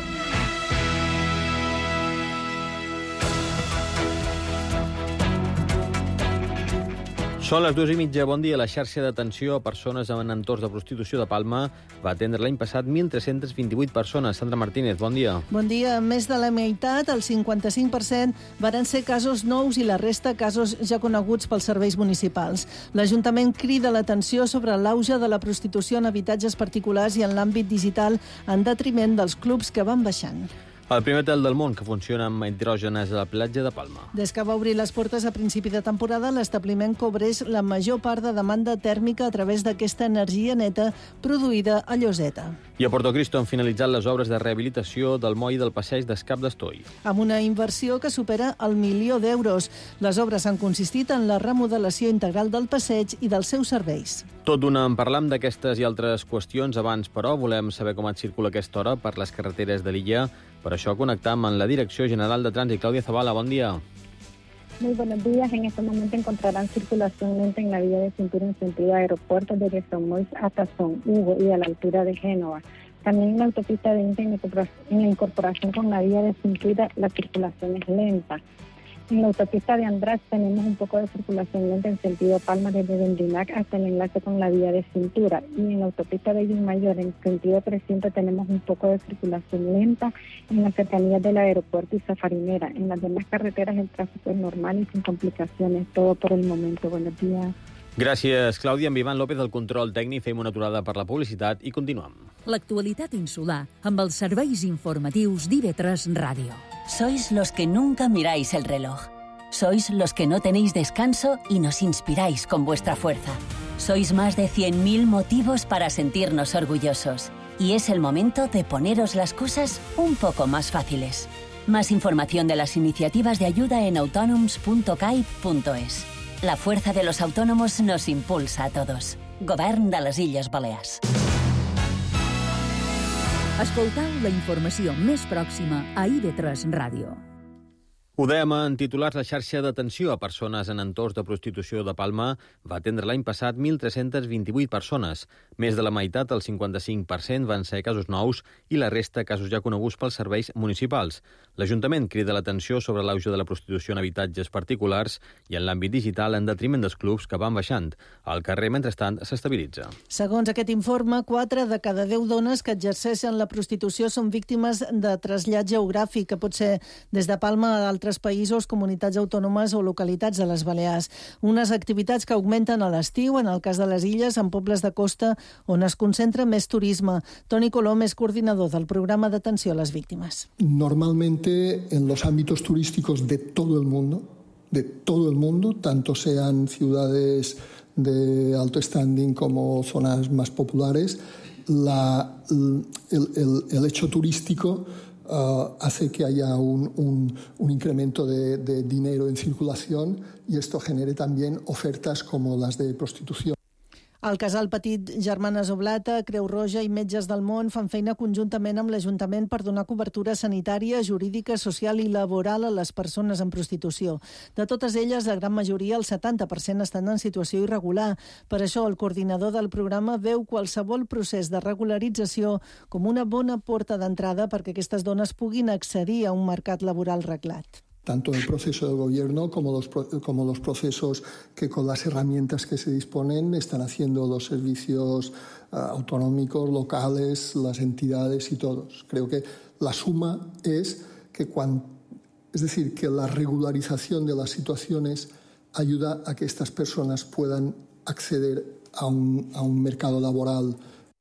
Són les dues i mitja. Bon dia. La xarxa d'atenció a persones en entorns de prostitució de Palma va atendre l'any passat mil tres-cents vint-i-vuit persones. Sandra Martínez, bon dia. Bon dia. Més de la meitat, el cinquanta-cinc per cent, varen ser casos nous i la resta casos ja coneguts pels serveis municipals. L'Ajuntament crida l'atenció sobre l'auge de la prostitució en habitatges particulars i en l'àmbit digital en detriment dels clubs que van baixant. El primer hotel del món que funciona amb hidrògenes a la platja de Palma. Des que va obrir les portes a principi de temporada, l'establiment cobreix la major part de demanda tèrmica a través d'aquesta energia neta produïda a Lloseta. I a Porto Cristo han finalitzat les obres de rehabilitació del moll del passeig d'Escap d'Estoll. Amb una inversió que supera el milió d'euros. Les obres han consistit en la remodelació integral del passeig i dels seus serveis. Tot d'una en parlam d'aquestes i altres qüestions. Abans, però, volem saber com et circula aquesta hora per les carreteres de l'illa. Per això connectam amb la Direcció General de Trànsit. Clàudia Zavala, bon dia. Muy buenos días. En este momento encontrarán circulación lenta en la vía de cintura en sentido aeropuerto desde San Mois hasta San Hugo y a la altura de Génova. También en la autopista de Inter, en la incorporación con la vía de cintura, la circulación es lenta. En la autopista de András tenemos un poco de circulación lenta en sentido Palma desde Vendinac hasta el enlace con la vía de cintura. Y en la autopista de Mayor en sentido trescientos tenemos un poco de circulación lenta en las cercanías del aeropuerto y Safarinera. En las demás carreteras el tráfico es normal y sin complicaciones. Todo por el momento. Buenos días. Gràcies, Clàudia. Amb Ivan López, del control tècnic, fem una aturada per la publicitat i continuem. L'actualitat insular amb els serveis informatius d'I V tres Ràdio. Sois los que nunca miráis el reloj. Sois los que no tenéis descanso y nos inspiráis con vuestra fuerza. Sois más de cien mil motivos para sentirnos orgullosos. Y es el momento de poneros las cosas un poco más fáciles. Más información de las iniciativas de ayuda en autonoms punto cai punto es. La fuerza de los autónomos nos impulsa a todos. Govern de les Illes Balears. Escoltau la informació més pròxima a I V tres Ràdio. Ho dèiem en titulars, la xarxa d'atenció a persones en entorns de prostitució de Palma va atendre l'any passat mil tres-cents vint-i-vuit persones. Més de la meitat, el cinquanta-cinc per cent, van ser casos nous i la resta casos ja coneguts pels serveis municipals. L'Ajuntament crida l'atenció sobre l'auge de la prostitució en habitatges particulars i en l'àmbit digital en detriment dels clubs que van baixant. El carrer, mentrestant, s'estabilitza. Segons aquest informe, quatre de cada deu dones que exerceixen la prostitució són víctimes de trasllat geogràfic, que pot ser des de Palma a altres països, comunitats autònomes o localitats de les Balears. Unes activitats que augmenten a l'estiu, en el cas de les illes, en pobles de costa on es concentra més turisme. Toni Colom és coordinador del programa d'atenció a les víctimes. Normalmente en los ámbitos turísticos de todo el mundo, de todo el mundo, tanto sean ciudades de alto standing como zonas más populares, la, el, el, el hecho turístico uh, hace que haya un, un, un incremento de, de dinero en circulación y esto genere también ofertas como las de prostitución. El casal Petit Germanes Oblata, Creu Roja i Metges del Món fan feina conjuntament amb l'Ajuntament per donar cobertura sanitària, jurídica, social i laboral a les persones en prostitució. De totes elles, la gran majoria, el setanta per cent, estan en situació irregular. Per això, el coordinador del programa veu qualsevol procés de regularització com una bona porta d'entrada perquè aquestes dones puguin accedir a un mercat laboral reglat. Tanto el proceso del gobierno como los, como los procesos que con las herramientas que se disponen están haciendo los servicios uh, autonómicos, locales, las entidades y todos. Creo que la suma es que cuando, es decir, que la regularización de las situaciones ayuda a que estas personas puedan acceder a un, a un mercado laboral.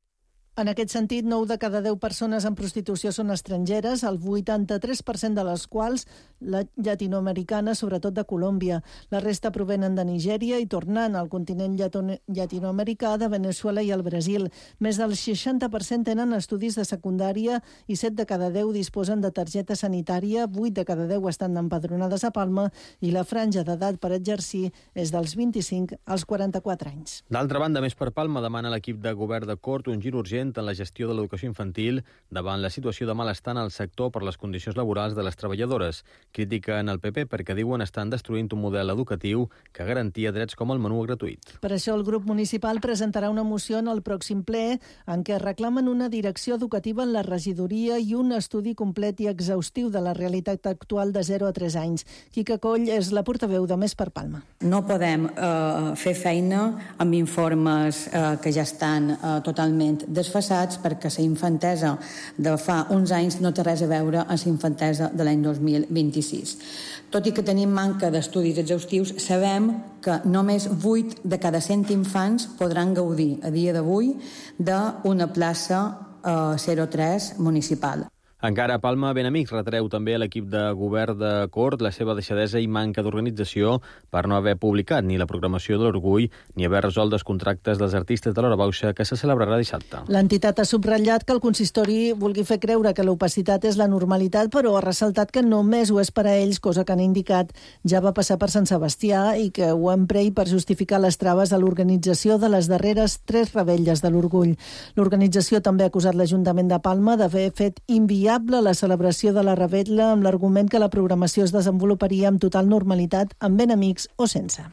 En aquest sentit, nou de cada deu persones en prostitució són estrangeres, el vuitanta-tres per cent de les quals la llatinoamericana, sobretot de Colòmbia. La resta provenen de Nigèria i tornant al continent llatinoamericà, de Venezuela i el Brasil. Més del seixanta per cent tenen estudis de secundària i set de cada deu disposen de targeta sanitària, vuit de cada deu estan empadronades a Palma i la franja d'edat per exercir és dels vint-i-cinc als quaranta-quatre anys. D'altra banda, més per Palma demana l'equip de govern de Cort un gir urgent en la gestió de l'educació infantil davant la situació de malestar en el sector per les condicions laborals de les treballadores. Crítica en el P P perquè diuen estan destruint un model educatiu que garantia drets com el menú gratuït. Per això el grup municipal presentarà una moció en el pròxim ple en què reclamen una direcció educativa en la regidoria i un estudi complet i exhaustiu de la realitat actual de zero a tres anys. Quica Coll és la portaveu de Més per Palma. No podem eh, fer feina amb informes eh, que ja estan eh, totalment desfasats perquè la infantesa de fa uns anys no té res a veure amb la infantesa de l'any dos mil vint-i-sis. Tot i que tenim manca d'estudis exhaustius, sabem que només vuit de cada cent infants podran gaudir a dia d'avui d'una plaça eh, zero tres municipal. Encara a Palma, Benamics retreu també a l'equip de govern de Cort la seva deixadesa i manca d'organització per no haver publicat ni la programació de l'Orgull ni haver resolt els contractes dels artistes de l'Hora Baixa que se celebrarà dissabte. L'entitat ha subratllat que el consistori vulgui fer creure que l'opacitat és la normalitat, però ha ressaltat que només ho és per a ells, cosa que han indicat ja va passar per Sant Sebastià i que ho emprei per justificar les traves a l'organització de les darreres tres revetlles de l'Orgull. L'organització també ha acusat l'Ajuntament de Palma d'haver fet inviable la celebració de la revetlla amb l'argument que la programació es desenvoluparia amb total normalitat, amb Benamics o sense.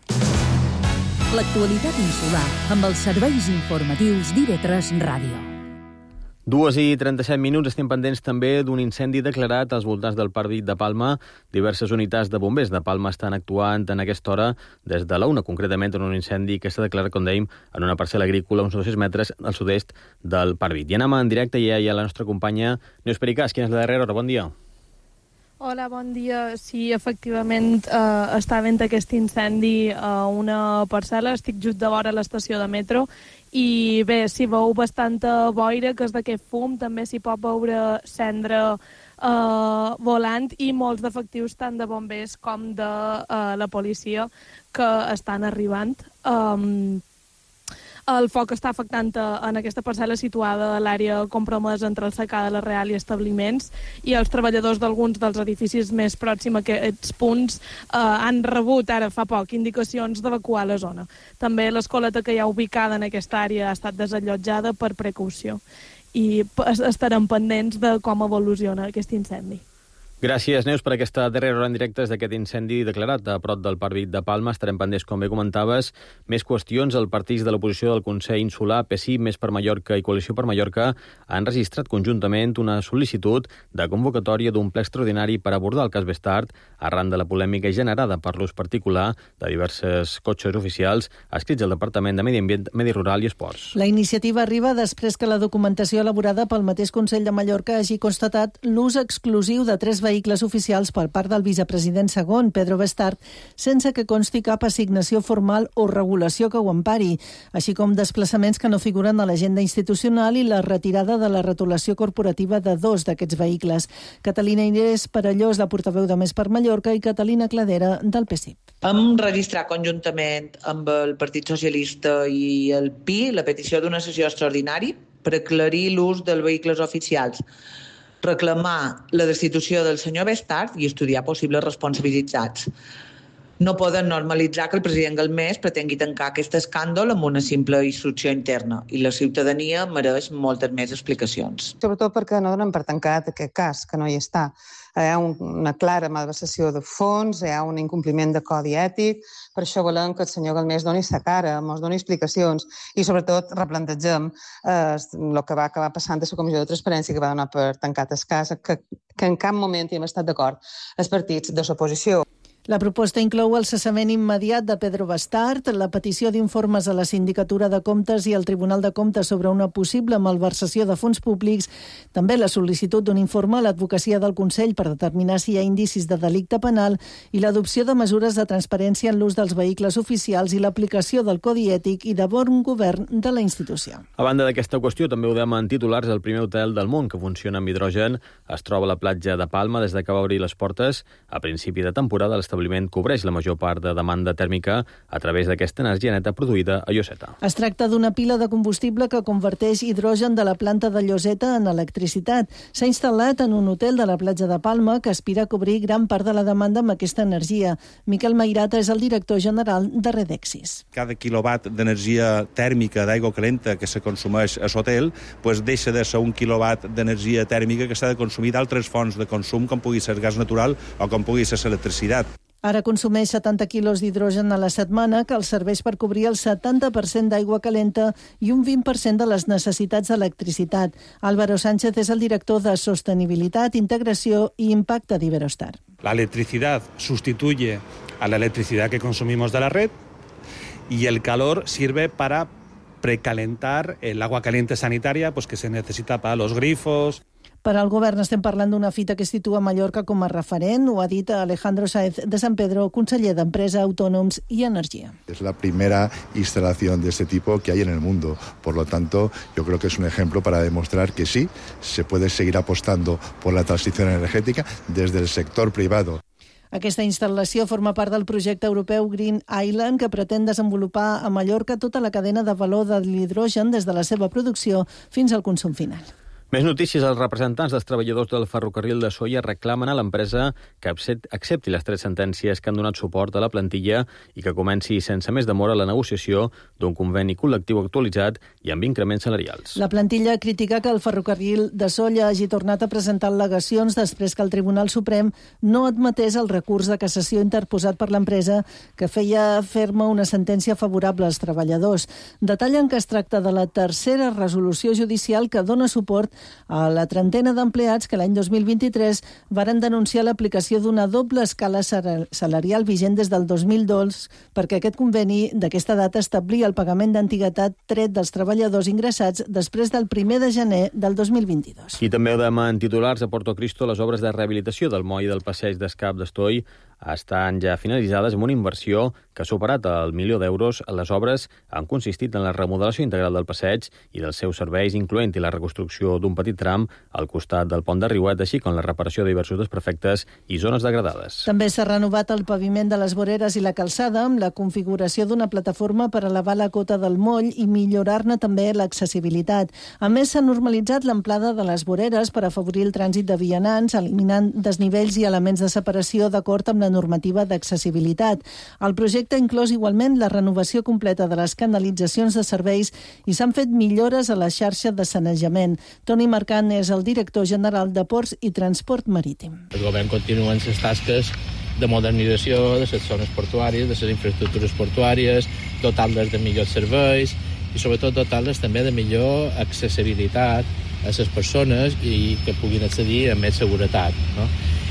L'actualitat insular amb els serveis informatius d'I V tres Ràdio. Dues i trenta-set minuts, estem pendents també d'un incendi declarat als voltants del Parc Vit de Palma. Diverses unitats de bombers de Palma estan actuant en aquesta hora des de la una, concretament en un incendi que s'ha declarat, com dèiem, en una parcel·la agrícola uns dos-cents metres al sud-est del Parc Vit. I anem en directe i hi ha la nostra companya Neus Pericàs, quina és la darrera hora? Bon dia. Hola, bon dia. Sí, efectivament, eh, està havent aquest incendi a una parcel·la. Estic just de vora l'estació de metro i bé, s'hi veu bastanta boira, que és d'aquest fum, també s'hi pot veure cendra eh, volant i molts d'efectius tant de bombers com de eh, la policia que estan arribant. Um, El foc està afectant en aquesta parcel·la situada a l'àrea compromesa entre el secà de la Real i establiments i els treballadors d'alguns dels edificis més pròxims a aquests punts eh, han rebut ara fa poc indicacions d'evacuar la zona. També l'escoleta que hi ha ubicada en aquesta àrea ha estat desallotjada per precaució i estarem pendents de com evoluciona aquest incendi. Gràcies, Neus, per aquesta darrera hora en directe d'aquest incendi declarat a prop del Parc Vit de Palma. Estarem pendents, com bé comentaves. Més qüestions. Els partits de l'oposició del Consell Insular, P S I, Més per Mallorca i Coalició per Mallorca, han registrat conjuntament una sol·licitud de convocatòria d'un ple extraordinari per abordar el cas Bestart arran de la polèmica generada per l'ús particular de diversos cotxes oficials adscrits al Departament de Medi Ambient, Medi Rural i Esports. La iniciativa arriba després que la documentació elaborada pel mateix Consell de Mallorca hagi constatat l'ús exclusiu de tres vehicles vehicles oficials per part del vicepresident segon, Pedro Bestart, sense que consti cap assignació formal o regulació que ho empari, així com desplaçaments que no figuren a l'agenda institucional i la retirada de la retolació corporativa de dos d'aquests vehicles. Catalina Inés Parelló és la portaveu de Més per Mallorca i Catalina Cladera del P S I. Hem registrat conjuntament amb el Partit Socialista i el P I la petició d'una sessió extraordinària per aclarir l'ús dels vehicles oficials. reclamar la destitució del senyor Bestart i estudiar possibles responsabilitats. No poden normalitzar que el president Galmés pretengui tancar aquest escàndol amb una simple instrucció interna i la ciutadania mereix moltes més explicacions. Sobretot perquè no donen per tancat aquest cas, que no hi està. Hi ha una clara malversació de fons, hi ha un incompliment de codi ètic, per això volem que el senyor Galmés doni sa cara, ens doni explicacions i sobretot replantegem eh, el que va acabar passant a la Comissió de Transparència que va donar per tancat el cas, que, que en cap moment hi hem estat d'acord els partits de l'oposició. La proposta inclou el cessament immediat de Pedro Bastart, la petició d'informes a la Sindicatura de Comptes i al Tribunal de Comptes sobre una possible malversació de fons públics, també la sol·licitud d'un informe a l'advocacia del Consell per determinar si hi ha indicis de delicte penal i l'adopció de mesures de transparència en l'ús dels vehicles oficials i l'aplicació del codi ètic i de bon govern de la institució. A banda d'aquesta qüestió, també ho dèiem en titulars, el primer hotel del món que funciona amb hidrogen es troba a la platja de Palma des de que va obrir les portes a principi de temporada. L'establiment cobreix la major part de demanda tèrmica a través d'aquesta energia neta produïda a Lloseta. Es tracta d'una pila de combustible que converteix hidrogen de la planta de Lloseta en electricitat. S'ha instal·lat en un hotel de la platja de Palma que aspira a cobrir gran part de la demanda amb aquesta energia. Miquel Mairata és el director general de Redexis. Cada quilowatt d'energia tèrmica d'aigua calenta que se consumeix a l'hotel pues deixa de ser un quilowatt d'energia tèrmica que s'ha de consumir d'altres fonts de consum com pugui ser gas natural o com pugui ser l'electricitat. Ara consumeix setanta quilos d'hidrogen a la setmana, que els serveix per cobrir el setanta per cent d'aigua calenta i un vint per cent de les necessitats d'electricitat. Álvaro Sánchez és el director de Sostenibilitat, Integració i Impacte d'Iberostar. La electricidad sustituye a la electricidad que consumimos de la red y el calor sirve para precalentar el agua caliente sanitaria pues, que se necesita para los grifos. Per al govern estem parlant d'una fita que situa Mallorca com a referent, ho ha dit Alejandro Sáez de San Pedro, conseller d'Empresa, Autònoms i Energia. Es la primera instalación de este tipo que hay en el mundo. Por lo tanto, yo creo que es un ejemplo para demostrar que sí, se puede seguir apostando por la transición energética desde el sector privado. Aquesta instal·lació forma part del projecte europeu Green Island, que pretén desenvolupar a Mallorca tota la cadena de valor de l'hidrogen des de la seva producció fins al consum final. Més notícies. Els representants dels treballadors del ferrocarril de Sóller reclamen a l'empresa que accepti les tres sentències que han donat suport a la plantilla i que comenci sense més demora la negociació d'un conveni col·lectiu actualitzat i amb increments salarials. La plantilla critica que el ferrocarril de Sóller hagi tornat a presentar al·legacions després que el Tribunal Suprem no admetés el recurs de cassació interposat per l'empresa que feia ferma una sentència favorable als treballadors. Detallen que es tracta de la tercera resolució judicial que dona suport a la trentena d'empleats que l'any dos mil vint-i-tres varen denunciar l'aplicació d'una doble escala salarial vigent des del dos mil dos perquè aquest conveni d'aquesta data establia el pagament d'antiguitat tret dels treballadors ingressats després del primer de gener del dos mil vint-i-dos. I també ho demà en titulars a Porto Cristo, les obres de rehabilitació del moll del passeig d'Escap d'Estoll estan ja finalitzades amb una inversió que ha superat el milió d'euros. Les obres han consistit en la remodelació integral del passeig i dels seus serveis, incloent-hi la reconstrucció d'un petit tram al costat del pont de Riuet, així com la reparació de diversos desperfectes i zones degradades. També s'ha renovat el paviment de les voreres i la calçada amb la configuració d'una plataforma per elevar la cota del moll i millorar-ne també l'accessibilitat. A més, s'ha normalitzat l'amplada de les voreres per afavorir el trànsit de vianants, eliminant desnivells i elements de separació d'acord amb la normativa d'accessibilitat. El projecte ha inclòs igualment la renovació completa de les canalitzacions de serveis i s'han fet millores a la xarxa de sanejament. Toni Marcant és el director general de Ports i Transport Marítim. El govern continua en les tasques de modernització de les zones portuàries, de les infraestructures portuàries, dotar-les de millors serveis i sobretot dotar-les també de millor accessibilitat a les persones i que puguin accedir amb més seguretat, no?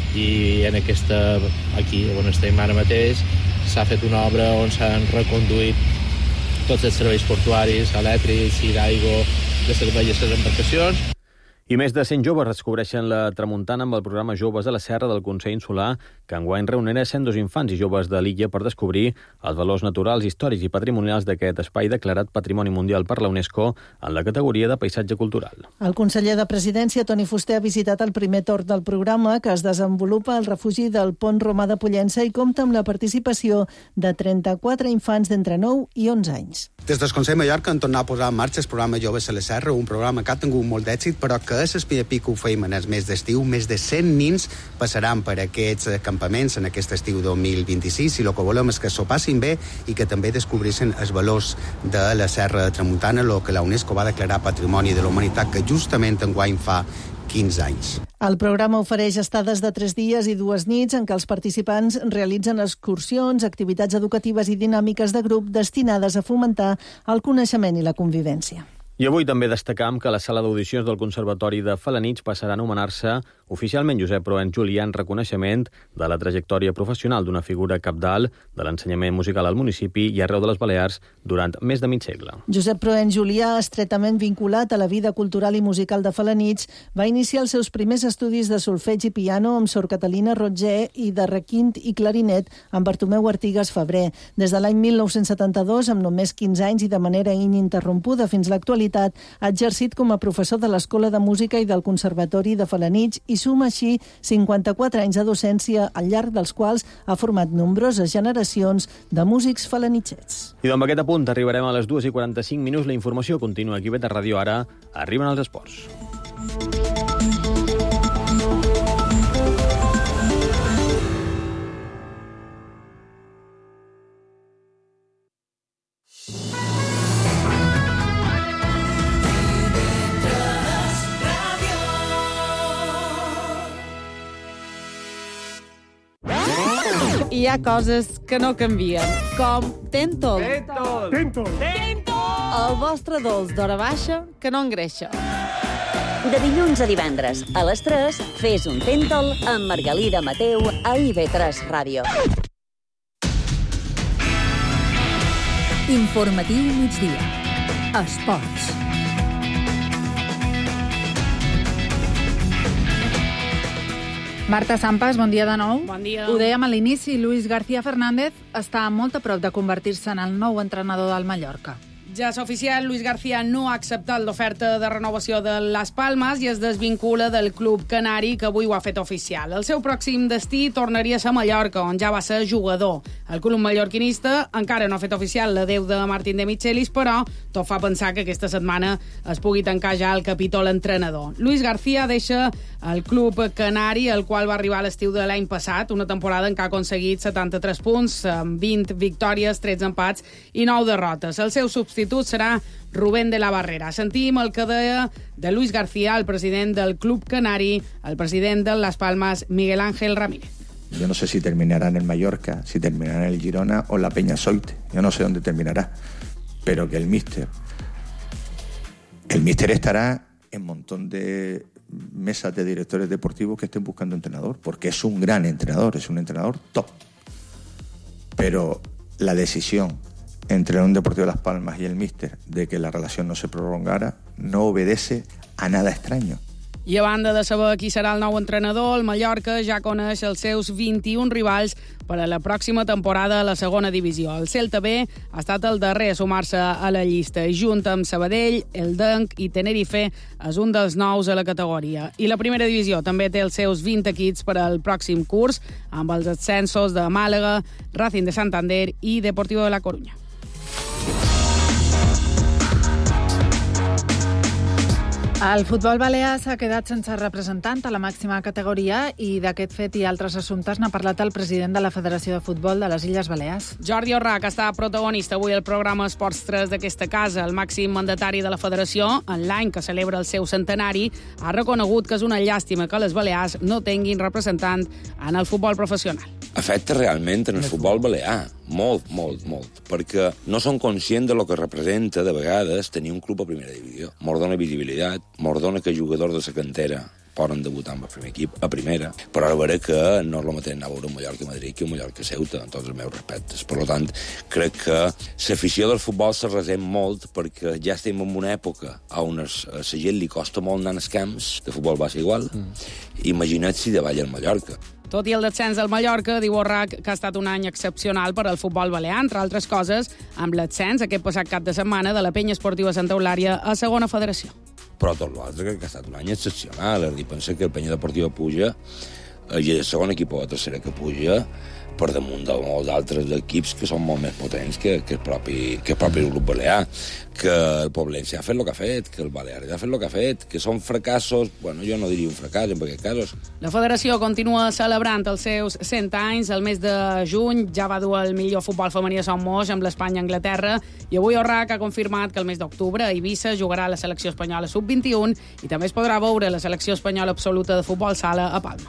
I en aquesta, aquí on estem ara mateix, s'ha fet una obra on s'han reconduït tots els serveis portuaris, elèctrics i d'aigua de servei a les embarcacions. I més de cent joves descobreixen la tramuntana amb el programa Joves de la Serra del Consell Insular, que enguany reunirà cent dos infants i joves de l'illa per descobrir els valors naturals, històrics i patrimonials d'aquest espai declarat Patrimoni Mundial per la UNESCO en la categoria de paisatge cultural. El conseller de Presidència, Toni Fuster, ha visitat el primer torn del programa que es desenvolupa al refugi del Pont Romà de Pollença i compta amb la participació de trenta-quatre infants d'entre nou i onze anys. Des del Consell Mallorca han tornat a posar en marxa el programa Joves a la Serra, un programa que ha tingut molt d'èxit, però que és l'Espina Pico ho feim en el mes d'estiu, més de cent nins passaran per aquests campaments en aquest estiu dos mil vint-i-sis i el que volem és que s'ho passin bé i que també descobrissin els valors de la Serra de Tramuntana, el que la UNESCO va declarar Patrimoni de la Humanitat, que justament enguany fa quinze anys. El programa ofereix estades de tres dies i dues nits en què els participants realitzen excursions, activitats educatives i dinàmiques de grup destinades a fomentar el coneixement i la convivència. I avui també destacam que la sala d'audicions del Conservatori de Felanitx passarà a anomenar-se oficialment Josep Proens Julià en reconeixement de la trajectòria professional d'una figura cabdal de l'ensenyament musical al municipi i arreu de les Balears durant més de mig segle. Josep Proens Julià, estretament vinculat a la vida cultural i musical de Felanitx, va iniciar els seus primers estudis de solfeig i piano amb Sor Catalina Roger i de requint i clarinet amb Bartomeu Artigas Febrer. Des de l'any mil nou-cents setanta-dos, amb només quinze anys i de manera ininterrompuda fins l'actualitat, ha exercit com a professor de l'Escola de Música i del Conservatori de Felanitx i suma així cinquanta-quatre anys de docència, al llarg dels quals ha format nombroses generacions de músics felanitxets. I amb aquest apunt arribarem a les dues i quaranta-cinc minuts. La informació continua aquí a Ràdio. Ara arriben els esports. Hi ha coses que no canvien, com Tentol. Tentol. Tentol. Tentol. El vostre dolç d'hora baixa que no engreixa. De dilluns a divendres, a les tres, fes un Tentol amb Margalida Mateu a I V tres Ràdio. Informatiu migdia. Esports. Marta Sampas, bon dia de nou. Bon dia. Ho dèiem a l'inici, Luis García Fernández està molt a prop de convertir-se en el nou entrenador del Mallorca. Ja és oficial, Luis García no ha acceptat l'oferta de renovació de Las Palmas i es desvincula del club canari, que avui ho ha fet oficial. El seu pròxim destí tornaria a ser Mallorca, on ja va ser jugador. El club mallorquinista encara no ha fet oficial l'adeu de Martín de Michelis, però tot fa pensar que aquesta setmana es pugui tancar ja el capítol entrenador. Luis García deixa el club canari, el qual va arribar a l'estiu de l'any passat, una temporada en què ha aconseguit setanta-tres punts, amb vint victòries, tretze empats i nou derrotes. El seu substitut serà Rubén de la Barrera. Sentim el que deia de Luis García, el president del club canari, el president de Las Palmas, Miguel Ángel Ramírez. Yo no sé si terminará en el Mallorca, si terminará en el Girona o en la Peñasoite. Yo no sé dónde terminará. Pero que el míster... El míster estará en un montón de mesas de directores deportivos que estén buscando entrenador, porque es un gran entrenador, es un entrenador top. Pero la decisión entre la Unión Deportiva Las Palmas y el míster de que la relación no se prolongara no obedece a nada extraño. I a banda de saber qui serà el nou entrenador, el Mallorca ja coneix els seus vint-i-un rivals per a la pròxima temporada a la segona divisió. El Celta B ha estat el darrer a sumar-se a la llista. Junt amb Sabadell, el Denc i Tenerife és un dels nous a la categoria. I la primera divisió també té els seus vint equips per al pròxim curs, amb els ascensos de Màlaga, Racing de Santander i Deportivo de la Coruña. El futbol balear s'ha quedat sense representant a la màxima categoria i d'aquest fet i altres assumptes n'ha parlat el president de la Federació de Futbol de les Illes Balears. Jordi Orrach està protagonista avui al programa Esports tres d'aquesta casa. El màxim mandatari de la Federació, en l'any que celebra el seu centenari, ha reconegut que és una llàstima que les Balears no tinguin representant en el futbol professional. Afecta realment en el futbol balear. Molt, molt, molt. Perquè no són conscients de lo que representa, de vegades, tenir un club a primera divisió. Mos dona visibilitat, mos dona que jugadors de la cantera poden debutar amb el primer equip, a primera, però ara veure que no és el mateix anar a veure un Mallorca Madrid que un Mallorca Ceuta, en tots els meus respectes. Per tant, crec que l'afició del futbol se resent molt perquè ja estem en una època on a la gent li costa molt anar als camps, de futbol va ser igual, mm. Imagina't si davall el Mallorca. Tot i el descens del Mallorca, diu Orrach que ha estat un any excepcional per al futbol balear, entre altres coses, amb l'ascens aquest passat cap de setmana de la Penya Esportiva Santa Eulària a segona federació. Però tot l'altre crec que ha estat un any excepcional. És a dir, pensa que el Penya Deportiva puja, i el segon equip o la tercera que puja, per damunt de molts altres equips que són molt més potents que, que, el, propi, que el propi grup balear, que el Poblense ha fet el que ha fet, que el Balears ha fet el que ha fet, que són fracassos, bueno, jo no diria un fracàs en aquests casos. La federació continua celebrant els seus cent anys. El mes de juny ja va dur el millor futbol femení a Son Moix amb l'Espanya-Anglaterra i avui el R A C ha confirmat que el mes d'octubre a Eivissa jugarà la selecció espanyola sub vint i un i també es podrà veure la selecció espanyola absoluta de futbol sala a Palma.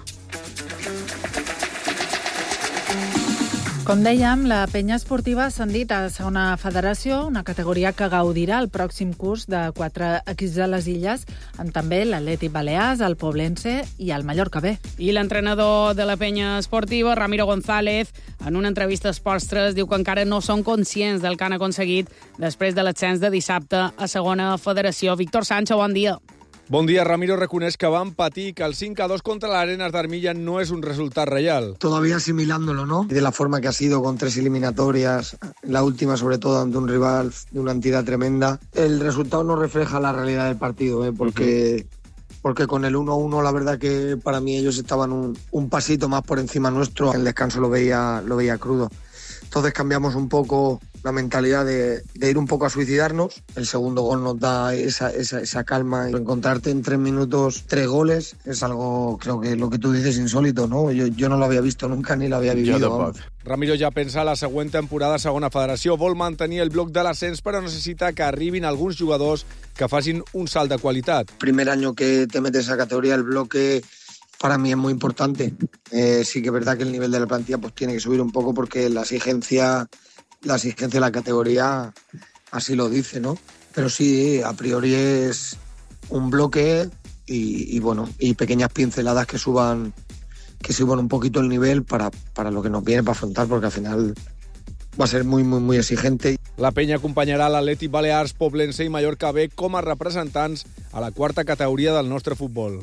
Com dèiem, la penya esportiva ha ascendit a segona federació, una categoria que gaudirà el pròxim curs de quatre equips de les Illes, amb també l'Atlètic Balears, el Poblense i el Mallorca B. I l'entrenador de la penya esportiva, Ramiro González, en una entrevista a Esports tres, diu que encara no són conscients del que han aconseguit després de l'ascens de dissabte a segona federació. Víctor Sancho, bon dia. Bon dia. Ramiro reconeix que van patir, que el cinco a dos contra l'Arenas d'Armilla no es un resultat real. Todavía asimilándolo, ¿no? De la forma que ha sido con tres eliminatorias, la última sobre todo ante un rival de una entidad tremenda. El resultado no refleja la realidad del partido, ¿eh? Porque, uh-huh. porque con el uno a uno la verdad que para mí ellos estaban un, un pasito más por encima nuestro. El descanso lo veía, lo veía crudo. Entonces cambiamos un poco la mentalidad de, de ir un poco a suicidarnos. El segundo gol nos da esa, esa, esa calma. Encontrarte en tres minutos tres goles es algo, creo que lo que tú dices, insólito, ¿no? Yo, yo no lo había visto nunca ni lo había vivido. Ramiro ja pensa la següent temporada a segona federació. Vol mantenir el bloc de l'ascens, però necessita que arribin alguns jugadors que facin un salt de qualitat. Primer año que te metes a categoría, el bloque para mí es muy importante. Eh, sí que es verdad que el nivel de la plantilla pues tiene que subir un poco porque la exigencia, la exigencia de la categoría así lo dice, ¿no? Pero sí, a priori es un bloque y, y bueno, y pequeñas pinceladas que suban, que suban un poquito el nivel para, para lo que nos viene para afrontar, porque al final va a ser muy, muy, muy exigente. La penya acompanyarà l'Atlètic Balears, Poblense i Mallorca B com a representants a la quarta categoria del nostre futbol.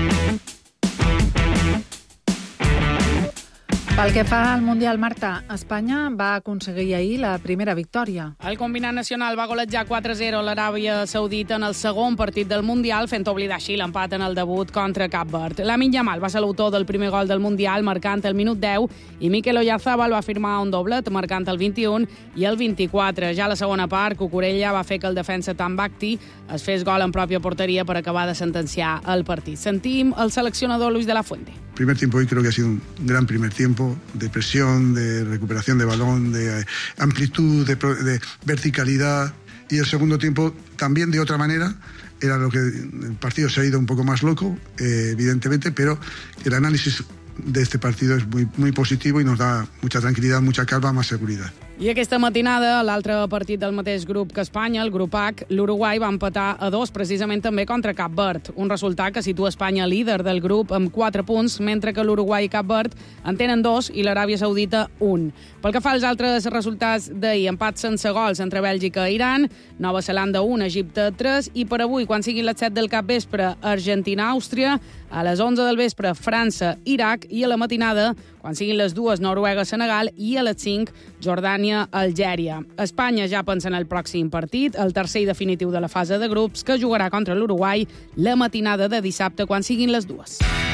Pel que fa al Mundial, Marta, Espanya va aconseguir ahir la primera victòria. El combinat nacional va golejar quatre a zero l'Aràbia Saudita en el segon partit del Mundial, fent oblidar així l'empat en el debut contra Cap Verd. Lamine Yamal va ser l'autor del primer gol del Mundial, marcant el minut deu, i Mikel Oyarzabal va firmar un doblet, marcant el vint-i-un i el vint-i-quatre. Ja a la segona part, Cucurella va fer que el defensa Tambacti es fes gol en pròpia porteria per acabar de sentenciar el partit. Sentim el seleccionador Luis de la Fuente. El primer tiempo hoy creo que ha sido un gran primer tiempo de presión, de recuperación de balón, de amplitud, de, de verticalidad, y el segundo tiempo también de otra manera. Era lo que el partido se ha ido un poco más loco, eh, evidentemente, pero el análisis de este partido es muy, muy positivo y nos da mucha tranquilidad, mucha calma, más seguridad. I aquesta matinada, l'altre partit del mateix grup que Espanya, el grup H, l'Uruguai va empatar a dos, precisament també contra Cap Verd. Un resultat que situa Espanya líder del grup amb quatre punts, mentre que l'Uruguai i Cap Verd en tenen dos i l'Aràbia Saudita un. Pel que fa als altres resultats d'ahir, empat sense gols entre Bèlgica i Iran, Nova Zelanda un, Egipte tres, i per avui, quan siguin les set del capvespre, Argentina-Àustria, a les onze del vespre, França-Iraq, i a la matinada, quan siguin les dues, Noruega-Senegal, i a les cinc, Jordània-Algèria. Espanya ja pensa en el pròxim partit, el tercer i definitiu de la fase de grups, que jugarà contra l'Uruguai la matinada de dissabte, quan siguin les dues.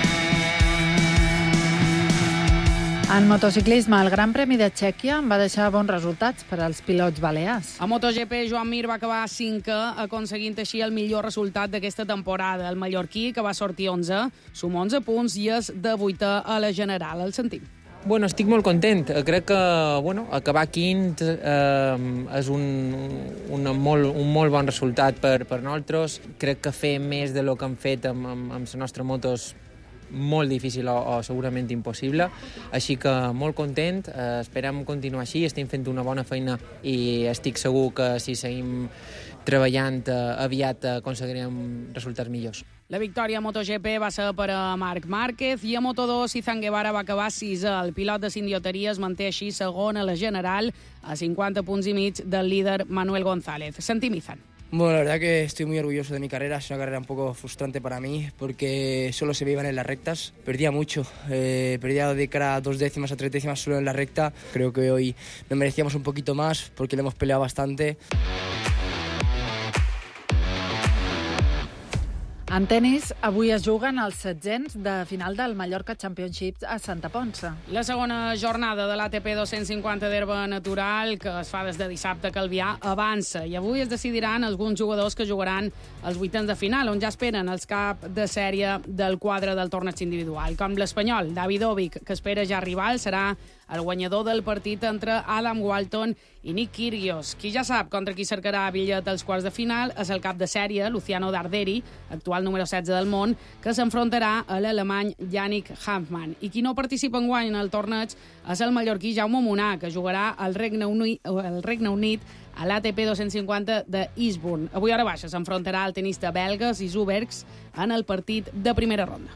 En motociclisme, el Gran Premi de Txèquia va deixar bons resultats per als pilots balears. A MotoGP, Joan Mir va acabar cinquè, aconseguint així el millor resultat d'aquesta temporada. El mallorquí, que va sortir onze, suma onze punts i és de vuitè a la general. El sentim. Bueno, estic molt content. Crec que bueno, acabar quint eh, és un, un, molt, un molt bon resultat per, per nosaltres. Crec que fer més de lo que hem fet amb, amb, amb la nostra moto és molt difícil o, o segurament impossible. Així que molt content, eh, esperem continuar així, estem fent una bona feina i estic segur que si seguim treballant eh, aviat aconseguirem resultats millors. La victòria a MotoGP va ser per a Marc Márquez i a Moto dos Izan Guevara va acabar sisè. El pilot de Sindioteria es manté així segon a la general a cinquanta punts i mig del líder Manuel González. Sentim Izan. Bueno, la verdad que estoy muy orgulloso de mi carrera. Es una carrera un poco frustrante para mí porque solo se me iban en las rectas. Perdía mucho, eh, perdía de cara a dos décimas a tres décimas solo en la recta. Creo que hoy nos merecíamos un poquito más porque le hemos peleado bastante. En tenis, avui es juguen els setzents de final del Mallorca Championship a Santa Ponça. La segona jornada de l'A T P dos-cents cinquanta d'herba natural, que es fa des de dissabte a Calvià, avança. I avui es decidiran alguns jugadors que jugaran els vuitens de final, on ja esperen els cap de sèrie del quadre del torneig individual. Com l'espanyol, Davidovic, que espera ja rival, serà el guanyador del partit entre Adam Walton i Nick Kyrgios. Qui ja sap contra qui cercarà bitllet als quarts de final és el cap de sèrie, Luciano Darderi, actual número setze del món, que s'enfrontarà a l'alemany Yannick Hanfmann. I qui no participa enguany en el torneig és el mallorquí Jaume Munar, que jugarà al Regne Unit, al Regne Unit a l'A T P dos-cents cinquanta de Eastbourne. Avui a hora baixa s'enfrontarà el tenista belga Zizou Bergs en el partit de primera ronda.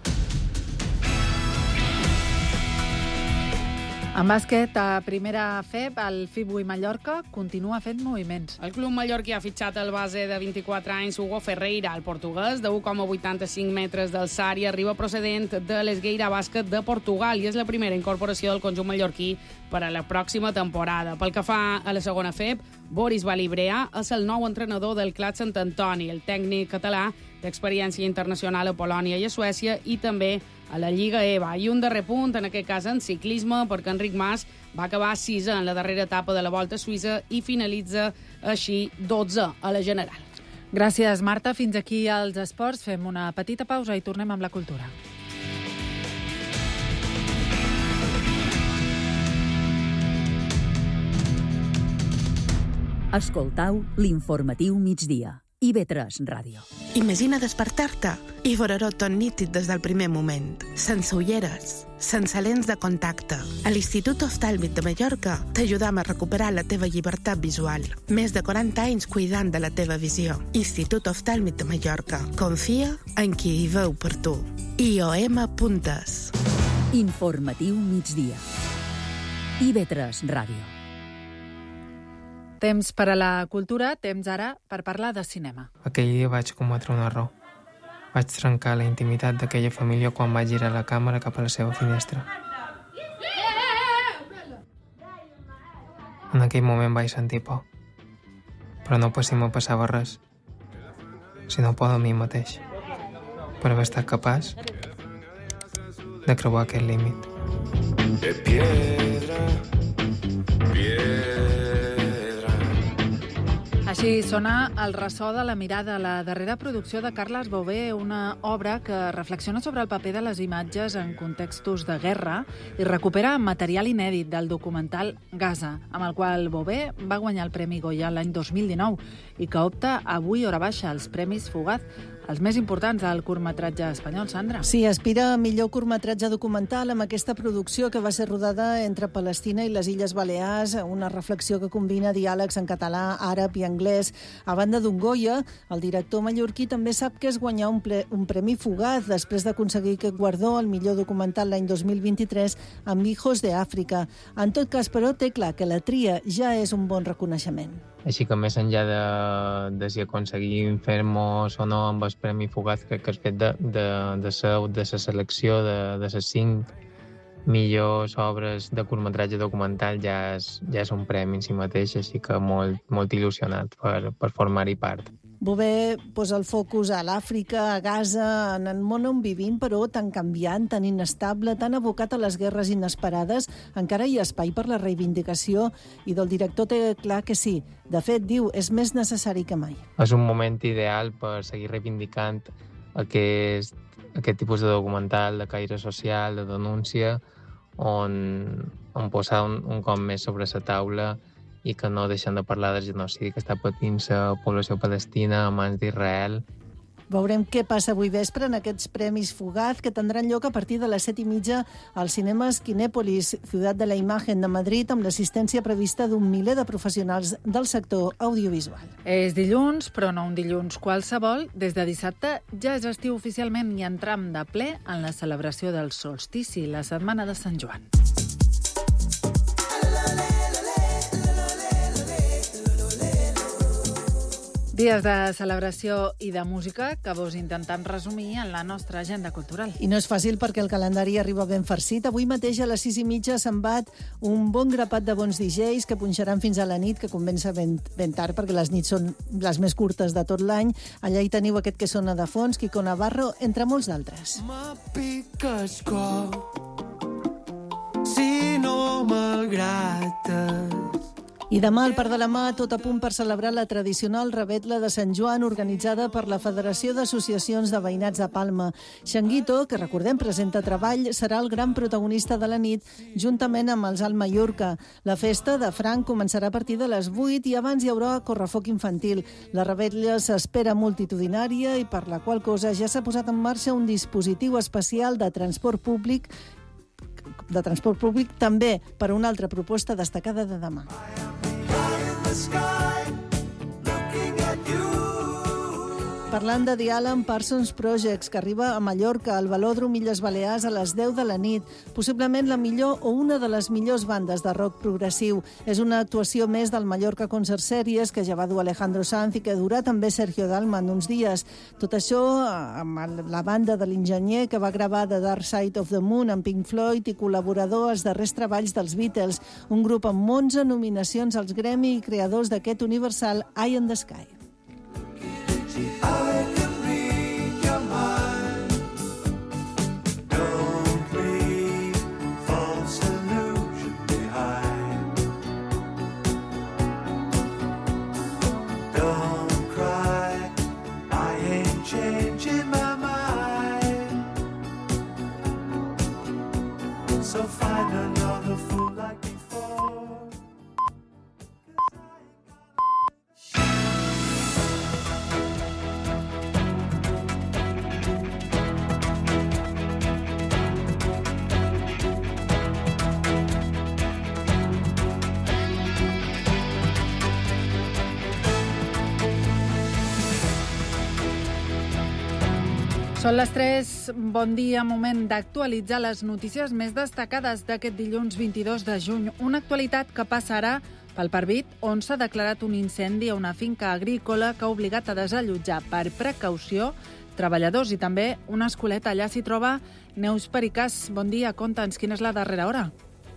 En bàsquet, a primera F E B, el F I B U i Mallorca continua fent moviments. El club mallorquí ha fitxat el base de vint-i-quatre anys Hugo Ferreira. El portuguès, de u coma vuitanta-cinc metres d'alçària, arriba procedent de l'Esgueira Bàsquet de Portugal i és la primera incorporació del conjunt mallorquí per a la pròxima temporada. Pel que fa a la segona F E B, Boris Balibrea és el nou entrenador del Clat Sant Antoni. El tècnic català d'experiència internacional a Polònia i a Suècia i també a la Lliga E V A. I un darrer punt, en aquest cas en ciclisme, perquè Enric Mas va acabar sisè en la darrera etapa de la Volta a Suïssa i finalitza així dotze a la general. Gràcies, Marta. Fins aquí als esports. Fem una petita pausa i tornem amb la cultura. Escoltau l'informatiu migdia. I B tres Ràdio. Imagina despertar-te i veure-ho tot nítid des del primer moment. Sense ulleres, sense lents de contacte. A l'Institut Oftàlmic de Mallorca t'ajudam a recuperar la teva llibertat visual. Més de quaranta anys cuidant de la teva visió. Institut Oftàlmic de Mallorca. Confia en qui hi veu per tu. I O M punt es. Informatiu migdia. I B tres Ràdio. Temps per a la cultura, temps ara per parlar de cinema. Aquell dia vaig cometre un error. Vaig trencar la intimitat d'aquella família quan vaig girar la càmera cap a la seva finestra. En aquell moment vaig sentir por. Però no per si me passava res, sinó por de mi mateix, per haver estat capaç de creuar aquest límit. De piedra, piedra. Així sona el ressò de la mirada, la darrera producció de Carles Bové, una obra que reflexiona sobre el paper de les imatges en contextos de guerra i recupera material inèdit del documental Gaza, amb el qual Bové va guanyar el Premi Goya l'any dos mil dinou i que opta avui hora baixa als Premis Fugaz, els més importants del curtmetratge espanyol, Sandra. Sí, aspira a millor curtmetratge documental amb aquesta producció que va ser rodada entre Palestina i les Illes Balears, una reflexió que combina diàlegs en català, àrab i anglès. A banda d'un Goya, el director mallorquí també sap que és guanyar un, ple, un premi Fugaz després d'aconseguir aquest guardó al millor documental l'any dos mil vint-i-tres amb Hijos de Àfrica. En tot cas, però, té clar que la tria ja és un bon reconeixement. Així que més enllà de, de si aconseguim fer-nos o no amb el Premi Fugaz, crec que el fet de, de, de, ser, de la selecció de, de les cinc millors obres de curtmetratge documental ja és, ja és un premi en si mateix, així que molt, molt il·lusionat per, per formar-hi part. Bové posa el focus a l'Àfrica, a Gaza, en el món on vivim, però tan canviant, tan inestable, tan abocat a les guerres inesperades, encara hi ha espai per la reivindicació i del director té clar que sí. De fet, diu, és més necessari que mai. És un moment ideal per seguir reivindicant aquest, aquest tipus de documental de caire social, de denúncia, on, on posar un, un cop més sobre la taula i que no deixen de parlar del genocidi que està patint la població palestina a mans d'Israel. Veurem què passa avui vespre en aquests Premis Fugaz que tindran lloc a partir de les set i mitja als cinemes Kinèpolis, Ciutat de la Imagen de Madrid, amb l'assistència prevista d'un miler de professionals del sector audiovisual. És dilluns, però no un dilluns qualsevol. Des de dissabte ja és estiu oficialment i entram de ple en la celebració del solstici, la setmana de Sant Joan. Dies de celebració i de música que vos intentem resumir en la nostra agenda cultural. I no és fàcil perquè el calendari arriba ben farcit. Avui mateix a les sis i mitja se'n bat un bon grapat de bons D Js que punxaran fins a la nit, que comença ben, ben tard perquè les nits són les més curtes de tot l'any. Allà hi teniu aquest que sona de fons, Quico Navarro, entre molts d'altres. Me piques cor si no m'agrades. I demà, al Parc de la Mà, tot a punt per celebrar la tradicional revetla de Sant Joan organitzada per la Federació d'Associacions de Veïnats de Palma. Xanguito, que recordem presenta treball, serà el gran protagonista de la nit, juntament amb els Alt Mallorca. La festa de Franc començarà a partir de les vuit i abans hi haurà correfoc infantil. La revetla s'espera multitudinària i per la qual cosa ja s'ha posat en marxa un dispositiu especial de transport públic de transport públic també per a una altra proposta destacada de demà. Parlant de The Alan Parsons Projects, que arriba a Mallorca, al Velòdrom Illes Balears a les deu de la nit, possiblement la millor o una de les millors bandes de rock progressiu. És una actuació més del Mallorca Concert Series, que ja va dur Alejandro Sanz i que durà també Sergio Dalma en uns dies. Tot això amb la banda de l'enginyer que va gravar The Dark Side of the Moon amb Pink Floyd i col·laborador als darrers treballs dels Beatles, un grup amb onze nominacions als Grammy i creadors d'aquest universal Eye in the Sky. So find another fool like before. Són les tres, bon dia, moment d'actualitzar les notícies més destacades d'aquest dilluns vint-i-dos de juny. Una actualitat que passarà pel Parvit, on s'ha declarat un incendi a una finca agrícola que ha obligat a desallotjar per precaució treballadors i també una escoleta. Allà s'hi troba Neus Pericàs. Bon dia, conta'ns, quina és la darrera hora?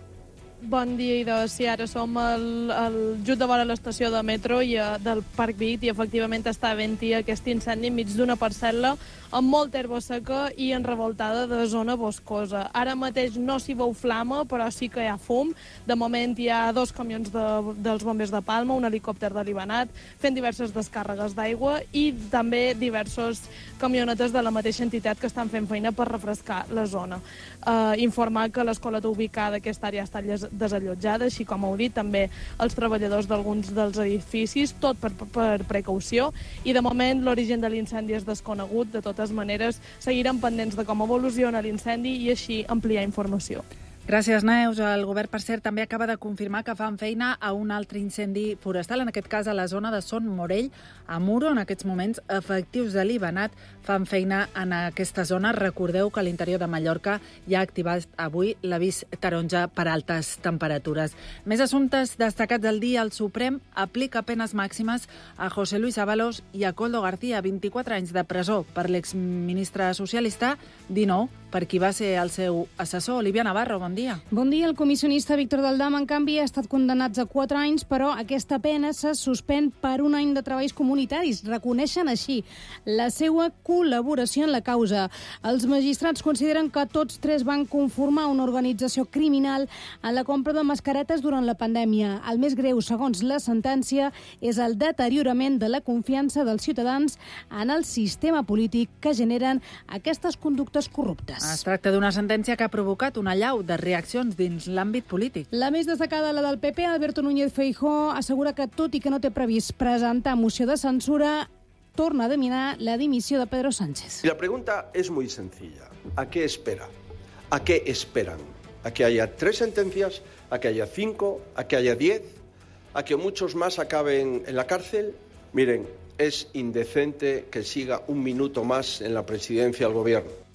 Bon dia, Ida. Sí, ara som al, al, just de vora l'estació de metro i, uh, del Parc Vic i efectivament està havent-hi aquest incendi enmig d'una parcel·la amb molta herba seca i enrevoltada de zona boscosa. Ara mateix no s'hi veu flama, però sí que hi ha fum. De moment hi ha dos camions de, dels bombers de Palma, un helicòpter de l'Ibanat, fent diverses descàrregues d'aigua i també diversos camionetes de la mateixa entitat que estan fent feina per refrescar la zona. Uh, informar que l'escoleta ubicada a aquesta àrea està desallotjada, així com heu dit, també els treballadors d'alguns dels edificis, tot per, per precaució, i de moment l'origen de l'incendi és desconegut. De totes maneres, seguirem pendents de com evoluciona l'incendi i així ampliar informació. Gràcies, Neus. El govern, per cert, també acaba de confirmar que fan feina a un altre incendi forestal, en aquest cas a la zona de Son Morell, a Muro. En aquests moments, efectius de l'Ibanat fan feina en aquesta zona. Recordeu que a l'interior de Mallorca ja ha activat avui l'avís taronja per altes temperatures. Més assumptes destacats del dia. El Suprem aplica penes màximes a José Luis Ábalos i a Koldo García, vint-i-quatre anys de presó per l'exministre socialista, dinou per qui va ser el seu assessor. Olivia Navarro, bon dia. Bon dia. El comissionista Víctor Daldam, en canvi, ha estat condemnat a quatre anys, però aquesta pena se suspèn per un any de treballs comunitaris. Reconeixen així la seva col·laboració en la causa. Els magistrats consideren que tots tres van conformar una organització criminal en la compra de mascaretes durant la pandèmia. El més greu, segons la sentència, és el deteriorament de la confiança dels ciutadans en el sistema polític que generen aquestes conductes corruptes. Es tracta d'una sentència que ha provocat una allau de reaccions dins l'àmbit polític. La més destacada, la del P P, Alberto Núñez Feijóo, assegura que, tot i que no té previst presentar moció de censura, torna a demanar la dimissió de Pedro Sánchez. Y la pregunta es muy sencilla. ¿A qué espera? ¿A qué esperan? ¿A que haya tres sentencias? ¿A que haya cinco? ¿A que haya diez? ¿A que muchos más acaben en la cárcel? Miren, es indecente que siga un minuto más en la presidencia del gobierno.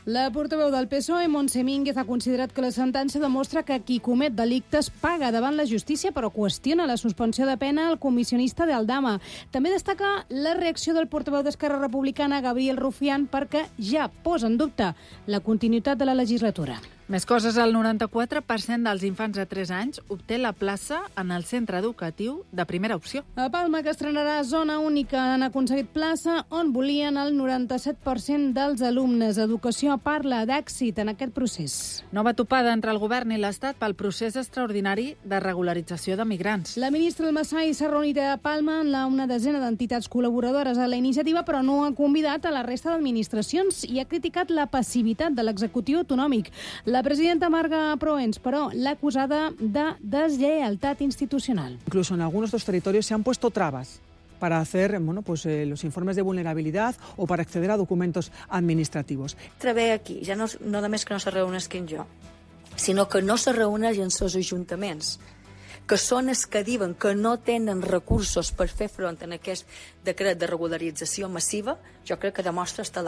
La portaveu del P S O E, Montse Mínguez, ha considerat que la sentència demostra que qui comet delictes paga davant la justícia, però qüestiona la suspensió de pena al comissionista de Aldama. També destaca la reacció del portaveu d'Esquerra Republicana, Gabriel Rufián, perquè ja posa en dubte la continuïtat de la legislatura. Més coses, el noranta-quatre per cent dels infants de tres anys obté la plaça en el centre educatiu de primera opció. A Palma, que estrenarà zona única, han aconseguit plaça on volien el noranta-set per cent dels alumnes. Educació parla d'èxit en aquest procés. Nova topada entre el govern i l'Estat pel procés extraordinari de regularització de migrants. La ministra del Masai s'ha reunit a Palma amb una desena d'entitats col·laboradores a la iniciativa, però no ha convidat a la resta d'administracions i ha criticat la passivitat de l'executiu autonòmic. La presidenta Marga Proens, però, l'ha acusada de deslleialtat institucional. Incluso en algunos de los territorios se han puesto trabas para hacer bueno, pues, eh, los informes de vulnerabilidad o para acceder a documentos administrativos. Trebé aquí, ja no, no només que no se reuneixin jo, sinó que no se reuneixen els ajuntaments, que són els que diuen que no tenen recursos per fer front a aquest decret de regularització massiva, jo crec que demostra estar